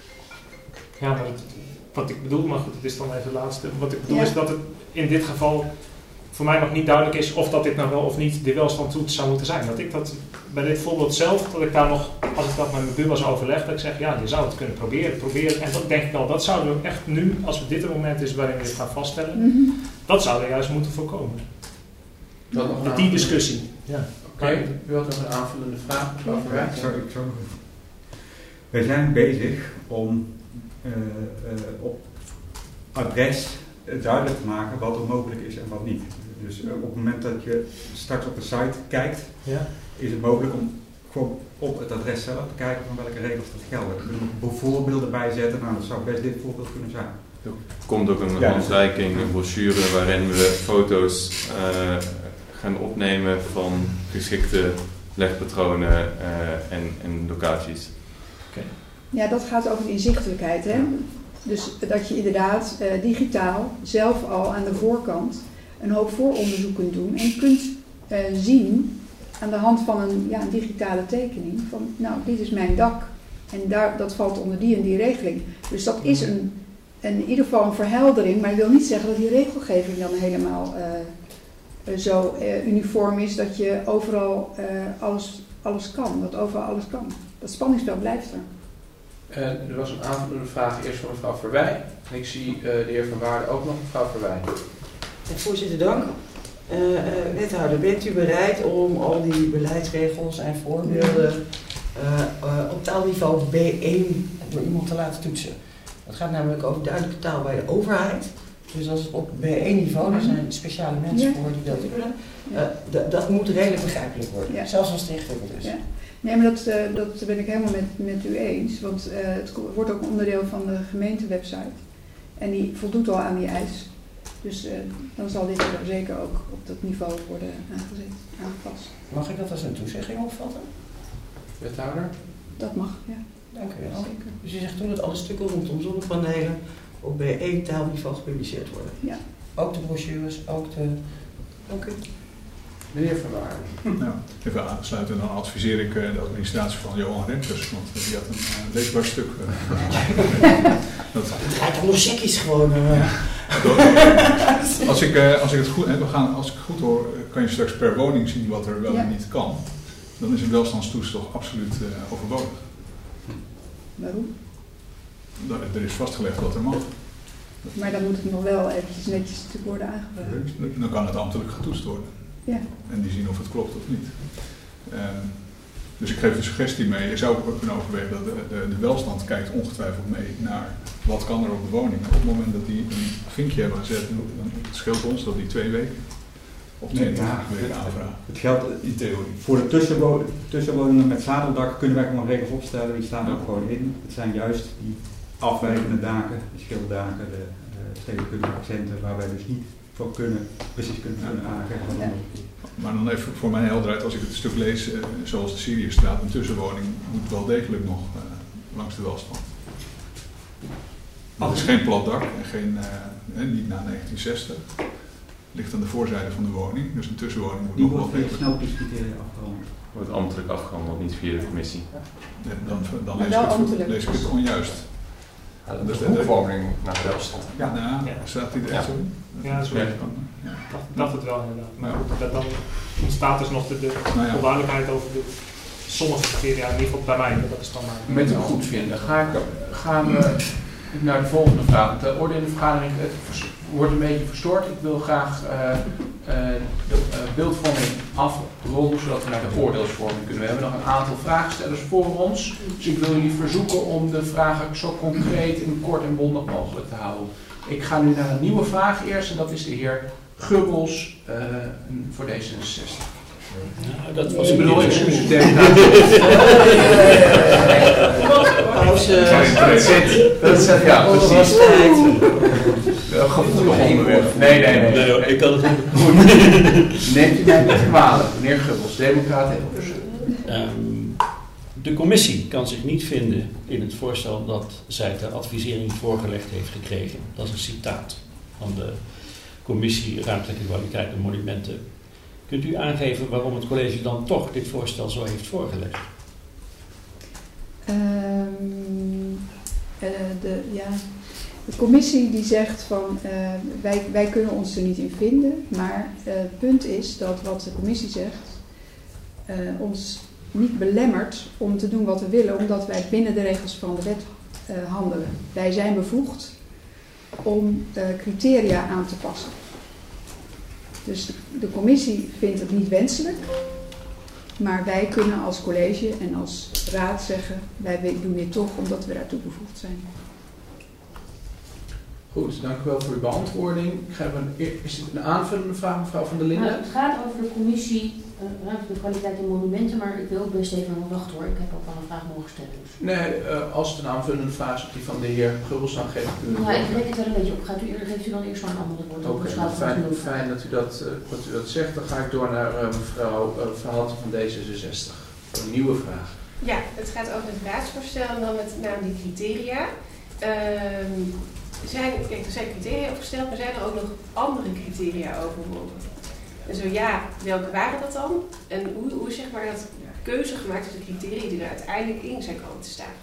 S10: Ja, maar het, wat ik bedoel, maar goed, het is dan even het laatste. Wat ik bedoel
S11: ja.
S10: is dat het in dit geval voor mij nog niet duidelijk is of dat dit nou wel of niet de welstandstoets zou moeten zijn. Dat ik dat bij dit voorbeeld zelf, dat ik daar nog, als ik dat met mijn buurman overleg, dat ik zeg, ja, je zou het kunnen proberen, proberen. En dat denk ik al, dat zouden we echt nu, als dit het moment is waarin we dit gaan vaststellen, mm-hmm. dat zouden we juist moeten voorkomen.
S1: Dat nog
S10: Met die discussie. Ja.
S1: Oké, okay. U had nog een aanvullende vraag, mevrouw Verwijk.
S16: Ja, ik zou, ik zou nog... Wij zijn bezig om uh, uh, op adres duidelijk te maken wat er mogelijk is en wat niet. Dus uh, op het moment dat je straks op de site kijkt,
S10: ja.
S16: is het mogelijk om gewoon op het adres zelf te kijken van welke regels dat gelden. We kunnen voorbeelden bijzetten, nou dat zou best dit voorbeeld kunnen zijn.
S15: Er komt ook een handreiking, ja. een brochure waarin we foto's uh, gaan opnemen van geschikte legpatronen uh, en, en locaties.
S10: Okay.
S11: Ja, dat gaat over de inzichtelijkheid, hè? Dus dat je inderdaad uh, digitaal zelf al aan de voorkant een hoop vooronderzoek kunt doen. En je kunt uh, zien aan de hand van een, ja, een digitale tekening van, nou, dit is mijn dak. En daar, dat valt onder die en die regeling. Dus dat is een, een, in ieder geval een verheldering. Maar dat wil niet zeggen dat die regelgeving dan helemaal uh, uh, zo uh, uniform is dat je overal uh, alles, alles kan. Dat overal alles kan. Dat spanningsveld blijft er.
S1: Uh, er was een aanvullende vraag eerst van mevrouw Verwij. En ik zie uh, de heer Van Waarden ook nog, mevrouw Verwij.
S7: Ja, voorzitter, dank. Uh, uh, wethouder, bent u bereid om al die beleidsregels en voorbeelden uh, uh, op taalniveau B één door iemand te laten toetsen? Het gaat namelijk over duidelijke taal bij de overheid. Dus als op B één niveau, daar zijn speciale mensen voor die dat kunnen. Uh, d- dat moet redelijk begrijpelijk worden, ja. Zelfs als het ingewikkeld is.
S11: Ja. Nee, maar dat, uh, dat ben ik helemaal met, met u eens. Want uh, het wordt ook onderdeel van de gemeentewebsite. En die voldoet al aan die eis. Dus uh, dan zal dit er zeker ook op dat niveau worden aangezet, aangepast.
S7: Mag ik dat als een toezegging opvatten?
S5: Wethouder?
S11: Dat mag, ja.
S7: Dank u wel.
S11: Zeker.
S7: Dus je zegt toen dat alle stukken rondom zonnepanelen op B één taalniveau gepubliceerd worden?
S11: Ja.
S7: Ook de brochures, ook de... Dank u.
S5: Meneer Van Waarden.
S3: Nou, even aansluiten, dan adviseer ik de administratie van Johan Remkes, want die had een uh, leesbaar stuk. Uh, dat,
S7: het gaat om de checkies gewoon. Uh.
S3: als, ik, uh, als ik het goed, hè, we gaan, als ik het goed hoor, kan je straks per woning zien wat er wel
S11: ja.
S3: en niet kan. Dan is een welstandstoets toch absoluut uh, overbodig.
S11: Waarom?
S3: Dat, er is vastgelegd wat er mag.
S11: Maar dan moet het nog wel eventjes netjes worden aangevraagd.
S3: Dan kan het ambtelijk getoetst worden.
S11: Ja.
S3: En die zien of het klopt of niet. Uh, dus ik geef de suggestie mee, je zou ook kunnen overwegen dat de, de, de welstand kijkt ongetwijfeld mee naar wat kan er op de woning. Op het moment dat die een vinkje hebben gezet, dan scheelt ons dat die twee weken of twintig
S16: nee, ja,
S3: weken aanvragen.
S16: Het geldt in theorie. Voor de tussenwo- tussenwoningen met zadeldak kunnen wij gewoon regels opstellen, die staan er ook gewoon in. Het zijn juist die afwijkende daken, de schilderdaken, de uh, stedenkundige accenten, waar wij dus niet voor kunnen, precies kunnen, kunnen aangeven.
S11: Ja.
S3: Maar dan even voor mijn helderheid, als ik het stuk lees, uh, zoals de Syriëstraat, een tussenwoning moet wel degelijk nog uh, langs de welstand. Dat is geen plat dak en geen, uh, eh, niet na negentien zestig. Ligt aan de voorzijde van de woning, dus een tussenwoning moet
S16: Die
S3: nog wel
S16: wordt via
S3: degelijk.
S16: snelheidscriteria afgehandeld.
S15: Wordt ambtelijk afgehandeld, niet via de commissie.
S3: Ja, dan dan
S11: Maar
S3: lees,
S11: wel
S3: ik het,
S11: ambtelijk.
S3: lees ik het onjuist.
S12: Ja, dat is de hoekwoning naar de welstand.
S3: Ja, nou,
S10: Ja.
S3: staat die er echt
S12: Ja.
S3: zo in?
S10: Ja, zo.
S3: Ja.
S10: Ik dacht, dacht het wel inderdaad. Maar goed, dat dan ontstaat dus nog de, de
S3: Nou ja.
S10: onduidelijkheid over de sommige criteria, in ieder geval bij mij, dat is dan maar.
S1: Met het goed vinden ga ik, gaan we naar de volgende vraag. De orde in de vergadering het vers- wordt een beetje verstoord. Ik wil graag uh, uh, de uh, beeldvorming afronden, zodat we naar de oordeelsvorming kunnen. We hebben nog een aantal vraagstellers voor ons. Dus ik wil jullie verzoeken om de vragen zo concreet en kort en bondig mogelijk te houden. Ik ga nu naar een nieuwe vraag eerst en dat is de heer Gubbels uh, voor D zesenzestig.
S14: Nou, dat was
S1: Ik
S14: een
S1: bedoel,
S14: beetje-
S1: excuses, Pauze. Dat zit, ja, precies. Gevoelig onderwerp. Nee, nee, nee.
S14: Nee, ik kan het
S1: goed. Neemt u mij niet kwalijk, meneer Gubbels, Democraat Hilversum.
S14: Um, de commissie kan zich niet vinden in het voorstel dat zij ter advisering voorgelegd heeft gekregen. Dat is een citaat van de commissie Ruimtelijke Kwaliteit en Monumenten. Kunt u aangeven waarom het college dan toch dit voorstel zo heeft voorgelegd?
S11: Um, uh, de, ja, de commissie die zegt van uh, wij, wij kunnen ons er niet in vinden, maar uh, het punt is dat wat de commissie zegt uh, ons niet belemmert om te doen wat we willen, omdat wij binnen de regels van de wet uh, handelen. Wij zijn bevoegd om uh, criteria aan te passen. Dus de, de commissie vindt het niet wenselijk, maar wij kunnen als college en als raad zeggen, wij doen dit toch omdat we daartoe bevoegd zijn.
S1: Goed, dank u wel voor uw beantwoording. Ik heb een, is dit een aanvullende vraag, mevrouw Van der
S9: Nou,
S1: Linden?
S9: het gaat over de commissie uh, Ruimtelijke Kwaliteit en Monumenten, maar ik wil ook best even nog wachten hoor. Ik heb ook al een vraag mogen stellen. Dus.
S1: Nee, uh, als het een aanvullende vraag is op die van de heer Gubbels, dan geef ik u een
S9: Ja, ik rek het wel een beetje op. Gaat u, geeft u dan eerst maar een ander woord?
S1: Oké, okay, fijn, fijn dat, u dat, uh, dat u dat zegt. Dan ga ik door naar uh, mevrouw uh, Verhalte van D zesenzestig. Een nieuwe vraag.
S6: Ja, het gaat over het raadsvoorstel en dan met name die criteria. Um, er, zijn, kijk, er zijn criteria opgesteld, maar zijn er ook nog andere criteria overwogen? En zo ja, welke waren dat dan? En hoe, hoe zeg maar dat keuze gemaakt is de criteria die er uiteindelijk in zijn komen te staan?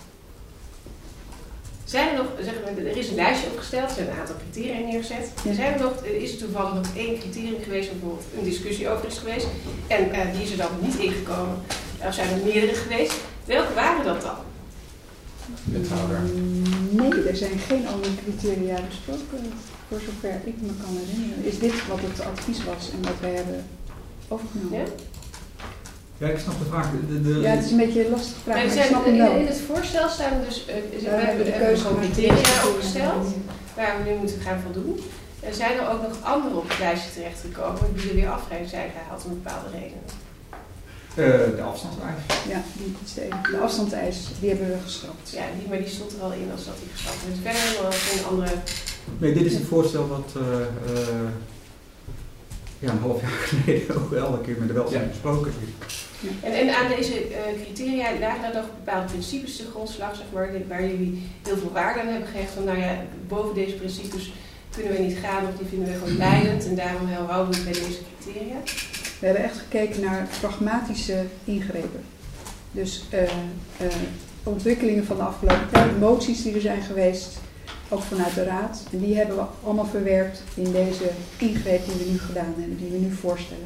S6: Zijn er nog, zeg maar, er is een lijstje opgesteld, er zijn een aantal criteria neergezet. Er zijn er nog, is er toevallig nog één criterium geweest, waar bijvoorbeeld een discussie over is geweest. En uh, die is er dan niet ingekomen. Er zijn er meerdere geweest. Welke waren dat dan?
S1: Wethouder.
S11: Nee, er zijn geen andere criteria besproken, voor zover ik me kan herinneren. Is dit wat het advies was en wat wij hebben overgenomen?
S6: Ja?
S16: Ja, ik snap de vraag. De, de,
S11: Ja, het is een beetje een lastige vraag,
S6: Maar
S11: maar
S6: er
S11: ik
S6: zijn,
S11: snap hem wel.
S6: in, in het voorstel staan er dus, uh, we
S11: Ja,
S6: hebben
S11: de
S6: de
S11: keuze
S6: gewoon
S11: gemaakt.
S6: criteria opgesteld, waar we nu moeten gaan voldoen. Er zijn er ook nog andere op het lijstje terechtgekomen die er weer afgegeven zijn gehaald om bepaalde redenen.
S16: uh, de afstandseis.
S11: Ja, die, is de, de afstandseis, die hebben we geschrapt.
S6: Ja, die, maar die stond er al in als dat die geschrapt wordt. Verder helemaal geen andere...
S16: Nee, dit is het voorstel wat uh, uh, ja, een half jaar geleden ook elke keer met de welzijn ja. besproken is.
S6: Ja. En, en aan deze uh, criteria lagen er nog bepaalde principes te grondslag, zeg maar, waar jullie heel veel waarde aan hebben gegeven. Van nou ja, boven deze principes kunnen we niet gaan of die vinden we gewoon leidend en daarom houden we bij deze criteria.
S11: We hebben echt gekeken naar pragmatische ingrepen. Dus uh, uh, ontwikkelingen van de afgelopen tijd, moties die er zijn geweest, ook vanuit de Raad. En die hebben we allemaal verwerkt in deze ingreep die we nu gedaan hebben, die we nu voorstellen.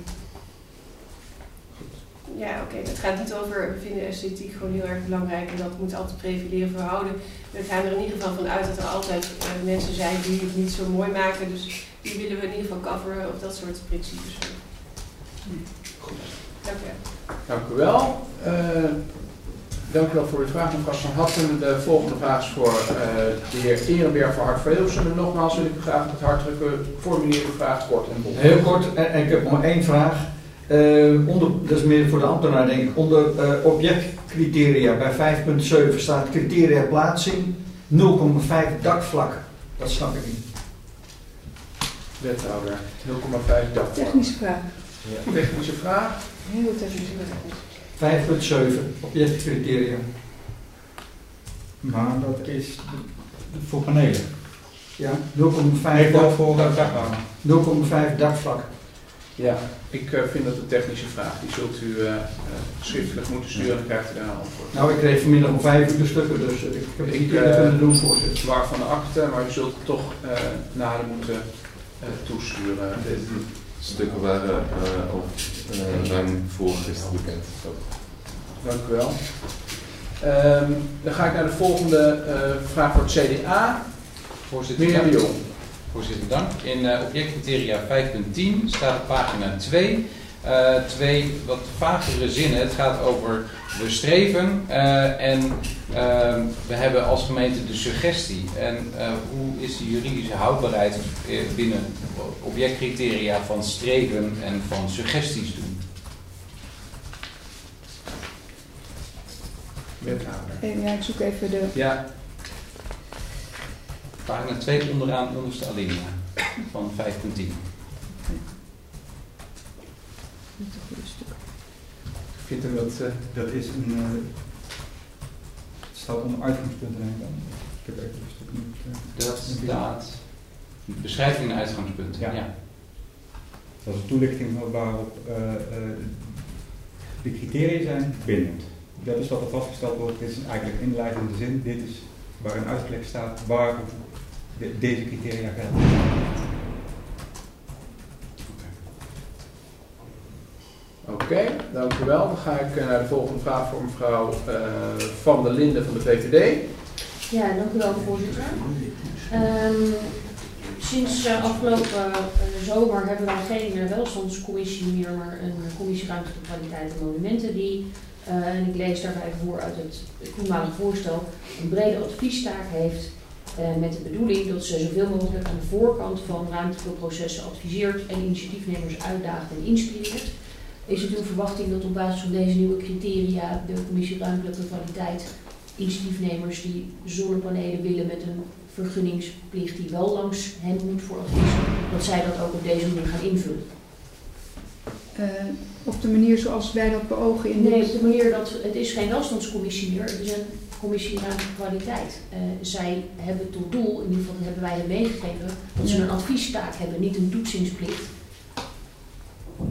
S6: Ja, oké. Okay. Het gaat niet over, we vinden esthetiek gewoon heel erg belangrijk en dat moet altijd prevaleren voor houden. We gaan er in ieder geval van uit dat er altijd uh, mensen zijn die het niet zo mooi maken. Dus die willen we in ieder geval coveren op dat soort principes.
S1: Goed.
S6: Dank u wel.
S1: Dank u wel. Uh, dank u wel voor uw vraag, mevrouw Van Hatten. De volgende vraag is voor uh, de heer Ehrenberg van Hart voor Hilversum. Nogmaals wil ik u graag met hartelijke formulier de vraag kort en bondig.
S4: Heel kort, en, en ik heb nog maar één vraag. Uh, onder, dat is meer voor de ambtenaar denk ik. Onder uh, objectcriteria bij vijf punt zeven staat criteria plaatsing nul komma vijf dakvlak. Dat snap ik niet.
S1: Wethouder, nul komma vijf dakvlak.
S11: Technische vraag.
S1: Ja. Technische vraag.
S11: Heel technische vraag.
S4: vijf punt zeven, objectcriteria.
S16: Maar dat is voor panelen.
S4: Ja, nul komma vijf
S16: dak, voor dakbouw.
S4: nul komma vijf dakvlak.
S1: Ja, ik uh, vind dat een technische vraag. Die zult u uh, uh, schriftelijk moeten sturen, dan krijgt u daar een antwoord.
S4: Nou, ik kreeg vanmiddag om vijf uur de stukken, dus uh, ik heb het niet eerder uh, kunnen doen, voorzitter.
S1: Waarvan de akte, maar u zult het toch uh, nader moeten uh, toesturen.
S15: Deze stukken waren uh, al uh, ruim voor gisteren bekend.
S1: Dank u wel. Um, dan ga ik naar de volgende uh, vraag voor het C D A.
S5: Voorzitter,
S1: Meneer de Jong.
S5: Voorzitter, dank. In uh, objectcriteria vijf punt tien staat op pagina twee uh, twee wat vagere zinnen. Het gaat over we streven uh, en uh, we hebben als gemeente de suggestie. En uh, hoe is de juridische houdbaarheid binnen objectcriteria van streven en van suggesties doen?
S1: Wethouder.
S11: Ja, ik zoek even de...
S5: Ja. Pagina twee onderaan, onderste alinea van vijf punt tien.
S1: Ik vind hem dat... Uh,
S16: dat is een... Uh, het staat onder uitgangspunten heen dan. Ik heb even een stuk niet... Uh,
S5: dat staat... Beschrijving en uitgangspunten, ja. ja.
S16: Dat is een toelichting waarop uh, uh, de criteria zijn bindend. Dat is wat er vastgesteld wordt. Dit is eigenlijk inleidende zin. Dit is waar een uitleg staat waar de, deze criteria gelden.
S1: Oké, okay, dank u wel. Dan ga ik naar de volgende vraag voor mevrouw uh, Van der Linden van de V V D.
S9: Ja, dank u wel, voorzitter. Um, sinds uh, afgelopen uh, zomer hebben wij geen uh, welstandscommissie meer, maar een commissie ruimtelijke kwaliteit en monumenten die, uh, en ik lees daarbij voor uit het toenmalige voorstel, een brede adviestaak heeft uh, met de bedoeling dat ze zoveel mogelijk aan de voorkant van ruimtelijke processen adviseert en initiatiefnemers uitdaagt en inspireert. Is het uw verwachting dat op basis van deze nieuwe criteria de commissie ruimtelijke kwaliteit initiatiefnemers die zonnepanelen willen met een vergunningsplicht die wel langs hen moet voor advies, dat zij dat ook op deze manier gaan invullen?
S11: Uh, op de manier zoals wij dat beogen in
S9: Nee,
S11: de...
S9: op de manier dat het is geen welstandscommissie meer, het is een commissie ruimtelijke kwaliteit. Uh, zij hebben tot doel, in ieder geval hebben wij hen meegegeven, dat ze
S11: ja.
S9: een adviestaak hebben, niet een toetsingsplicht.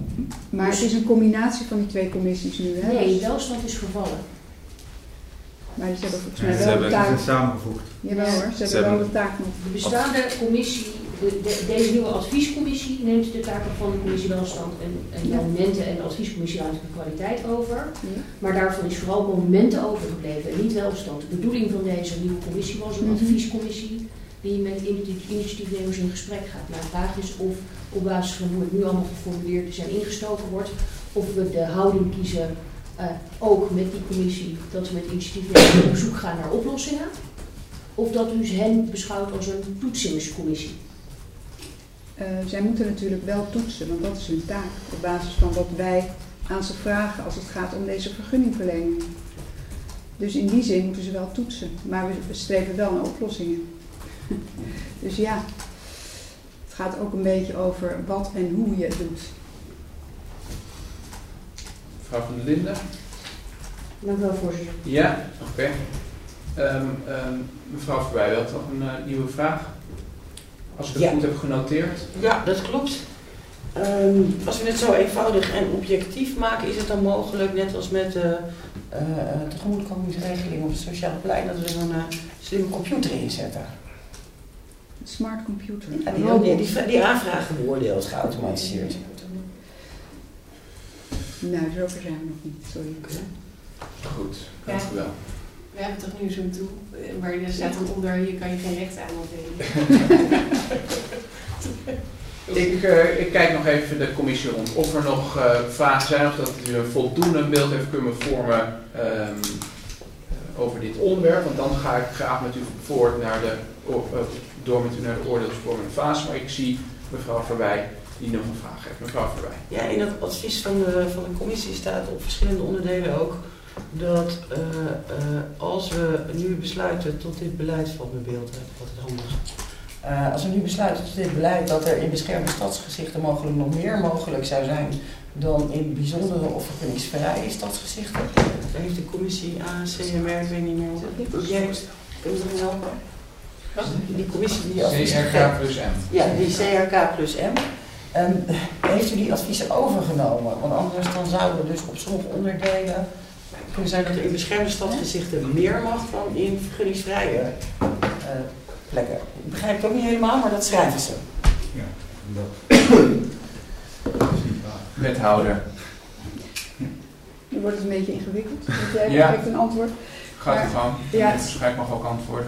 S11: Maar dus het is een combinatie van die twee commissies nu, hè?
S9: Nee, welstand is vervallen.
S11: Maar ze hebben volgens mij
S15: Ze
S11: wel
S15: hebben-
S11: de taak.
S16: Het is samengevoegd.
S11: Jawel hoor, ze,
S15: Ze
S11: hebben wel
S15: hebben-
S11: de taak nog.
S9: De bestaande commissie, de, de- deze nieuwe adviescommissie neemt de taken van de commissie Welstand en, en
S11: Ja.
S9: Monumenten en de adviescommissie Ruimtelijke Kwaliteit over.
S11: Ja.
S9: Maar daarvan is vooral Monumenten overgebleven en niet Welstand. De bedoeling van deze nieuwe commissie was een
S11: Mhm.
S9: adviescommissie die met initi- initiatiefnemers in gesprek gaat. Maar de vraag is of op basis van hoe het nu allemaal geformuleerd is en ingestoken wordt, of we de houding kiezen, uh, ook met die commissie, dat we met initiatiefnemers op zoek gaan naar oplossingen. Of dat u hen beschouwt als een toetsingscommissie.
S11: Uh, zij moeten natuurlijk wel toetsen, want dat is hun taak. Op basis van wat wij aan ze vragen als het gaat om deze vergunningverlening. Dus in die zin moeten ze wel toetsen. Maar we, we streven wel naar oplossingen. Dus ja, het gaat ook een beetje over wat en hoe je het doet.
S1: Mevrouw van der Linden?
S9: Dank u wel, voorzitter.
S1: Ja, oké. Okay. Um, um, mevrouw Verwij, u had nog een uh, nieuwe vraag? Als ik het
S7: Ja.
S1: goed heb genoteerd.
S7: Ja, dat klopt. Um, als we het zo eenvoudig en objectief maken, is het dan mogelijk, net als met de uh, uh, tegemoetkomingsregeling op het sociale plein, dat we er een uh, slimme computer in zetten.
S11: Een smart computer.
S7: Ja, die, ook die, die, die aanvragen beoordeelt geautomatiseerd.
S11: Nou, zover zijn we nog niet, sorry.
S1: Goed, dank u wel.
S6: We hebben toch nu zo'n tool, eh, waar er staat dan onder, hier kan je geen rechtsaanbod delen.
S1: Ik, uh, ik kijk nog even de commissie rond of er nog uh, vragen zijn of dat u een voldoende beeld heeft kunnen vormen um, over dit onderwerp. Want dan ga ik graag met u voort naar de, uh, door met u naar de oordeelsvormende fase. Maar ik zie mevrouw Verwij die nog een vraag heeft. Mevrouw Verwij.
S7: Ja, in het advies van de, van de commissie staat op verschillende onderdelen ook dat uh, uh, als we nu besluiten tot dit beleid, valt mijn beeld uit, wat het handig is. Uh, als we nu besluiten tot dit beleid dat er in beschermde stadsgezichten mogelijk nog meer mogelijk zou zijn dan in bijzondere of vergunningsvrije stadsgezichten. Daar heeft de commissie A C M R, ik weet niet meer hoe het project, kunnen we erin helpen?
S1: Wat?
S7: Die commissie die advies
S1: C R K plus M.
S7: Ja, die C R K plus M. Um, heeft u die adviezen overgenomen? Want anders dan zouden we dus op sommige onderdelen kunnen zijn dat er in beschermde stadsgezichten meer mag dan in vergunningsvrije uh, plekken. Ik begrijp het ook niet helemaal, maar dat schrijven ze.
S16: Ja, dat is niet waar.
S1: Wethouder.
S11: Nu wordt het een beetje ingewikkeld. Dus jij
S1: Ja.
S11: geeft een antwoord.
S1: Gaat
S11: Maar-
S1: u gang.
S11: Ja.
S1: De schrijf mag ook antwoorden.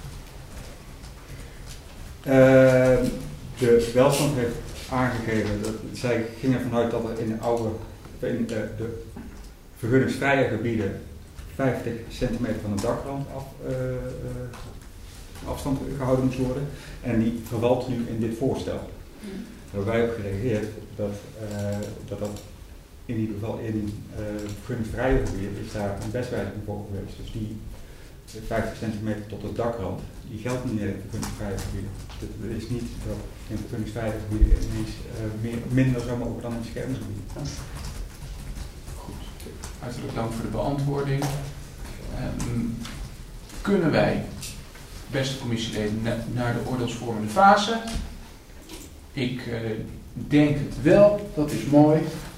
S16: Uh, de welstand heeft aangegeven, dat, zij gingen ervan uit dat er in de oude, in de, de vergunningsvrije gebieden vijftig centimeter van de dakrand af, uh, uh, afstand gehouden moest worden. En die vervalt nu in dit voorstel.
S11: Ja.
S16: Daar hebben wij op gereageerd dat uh, dat, dat in ieder geval in uh, vergunningsvrije gebieden is daar een bestwijziging voor geweest. Dus die vijftig centimeter tot de dakrand, die geldt niet meer in vergunningsvrije gebieden. Het is niet dat in vergunningsvrije gebieden ineens uh, meer, minder zou mogen dan in beschermingsgebieden.
S1: Goed. Hartelijk dank voor de beantwoording. Um, kunnen wij, beste commissieleden, na, naar de oordeelsvormende fase? Ik uh, denk het wel, dat is mooi.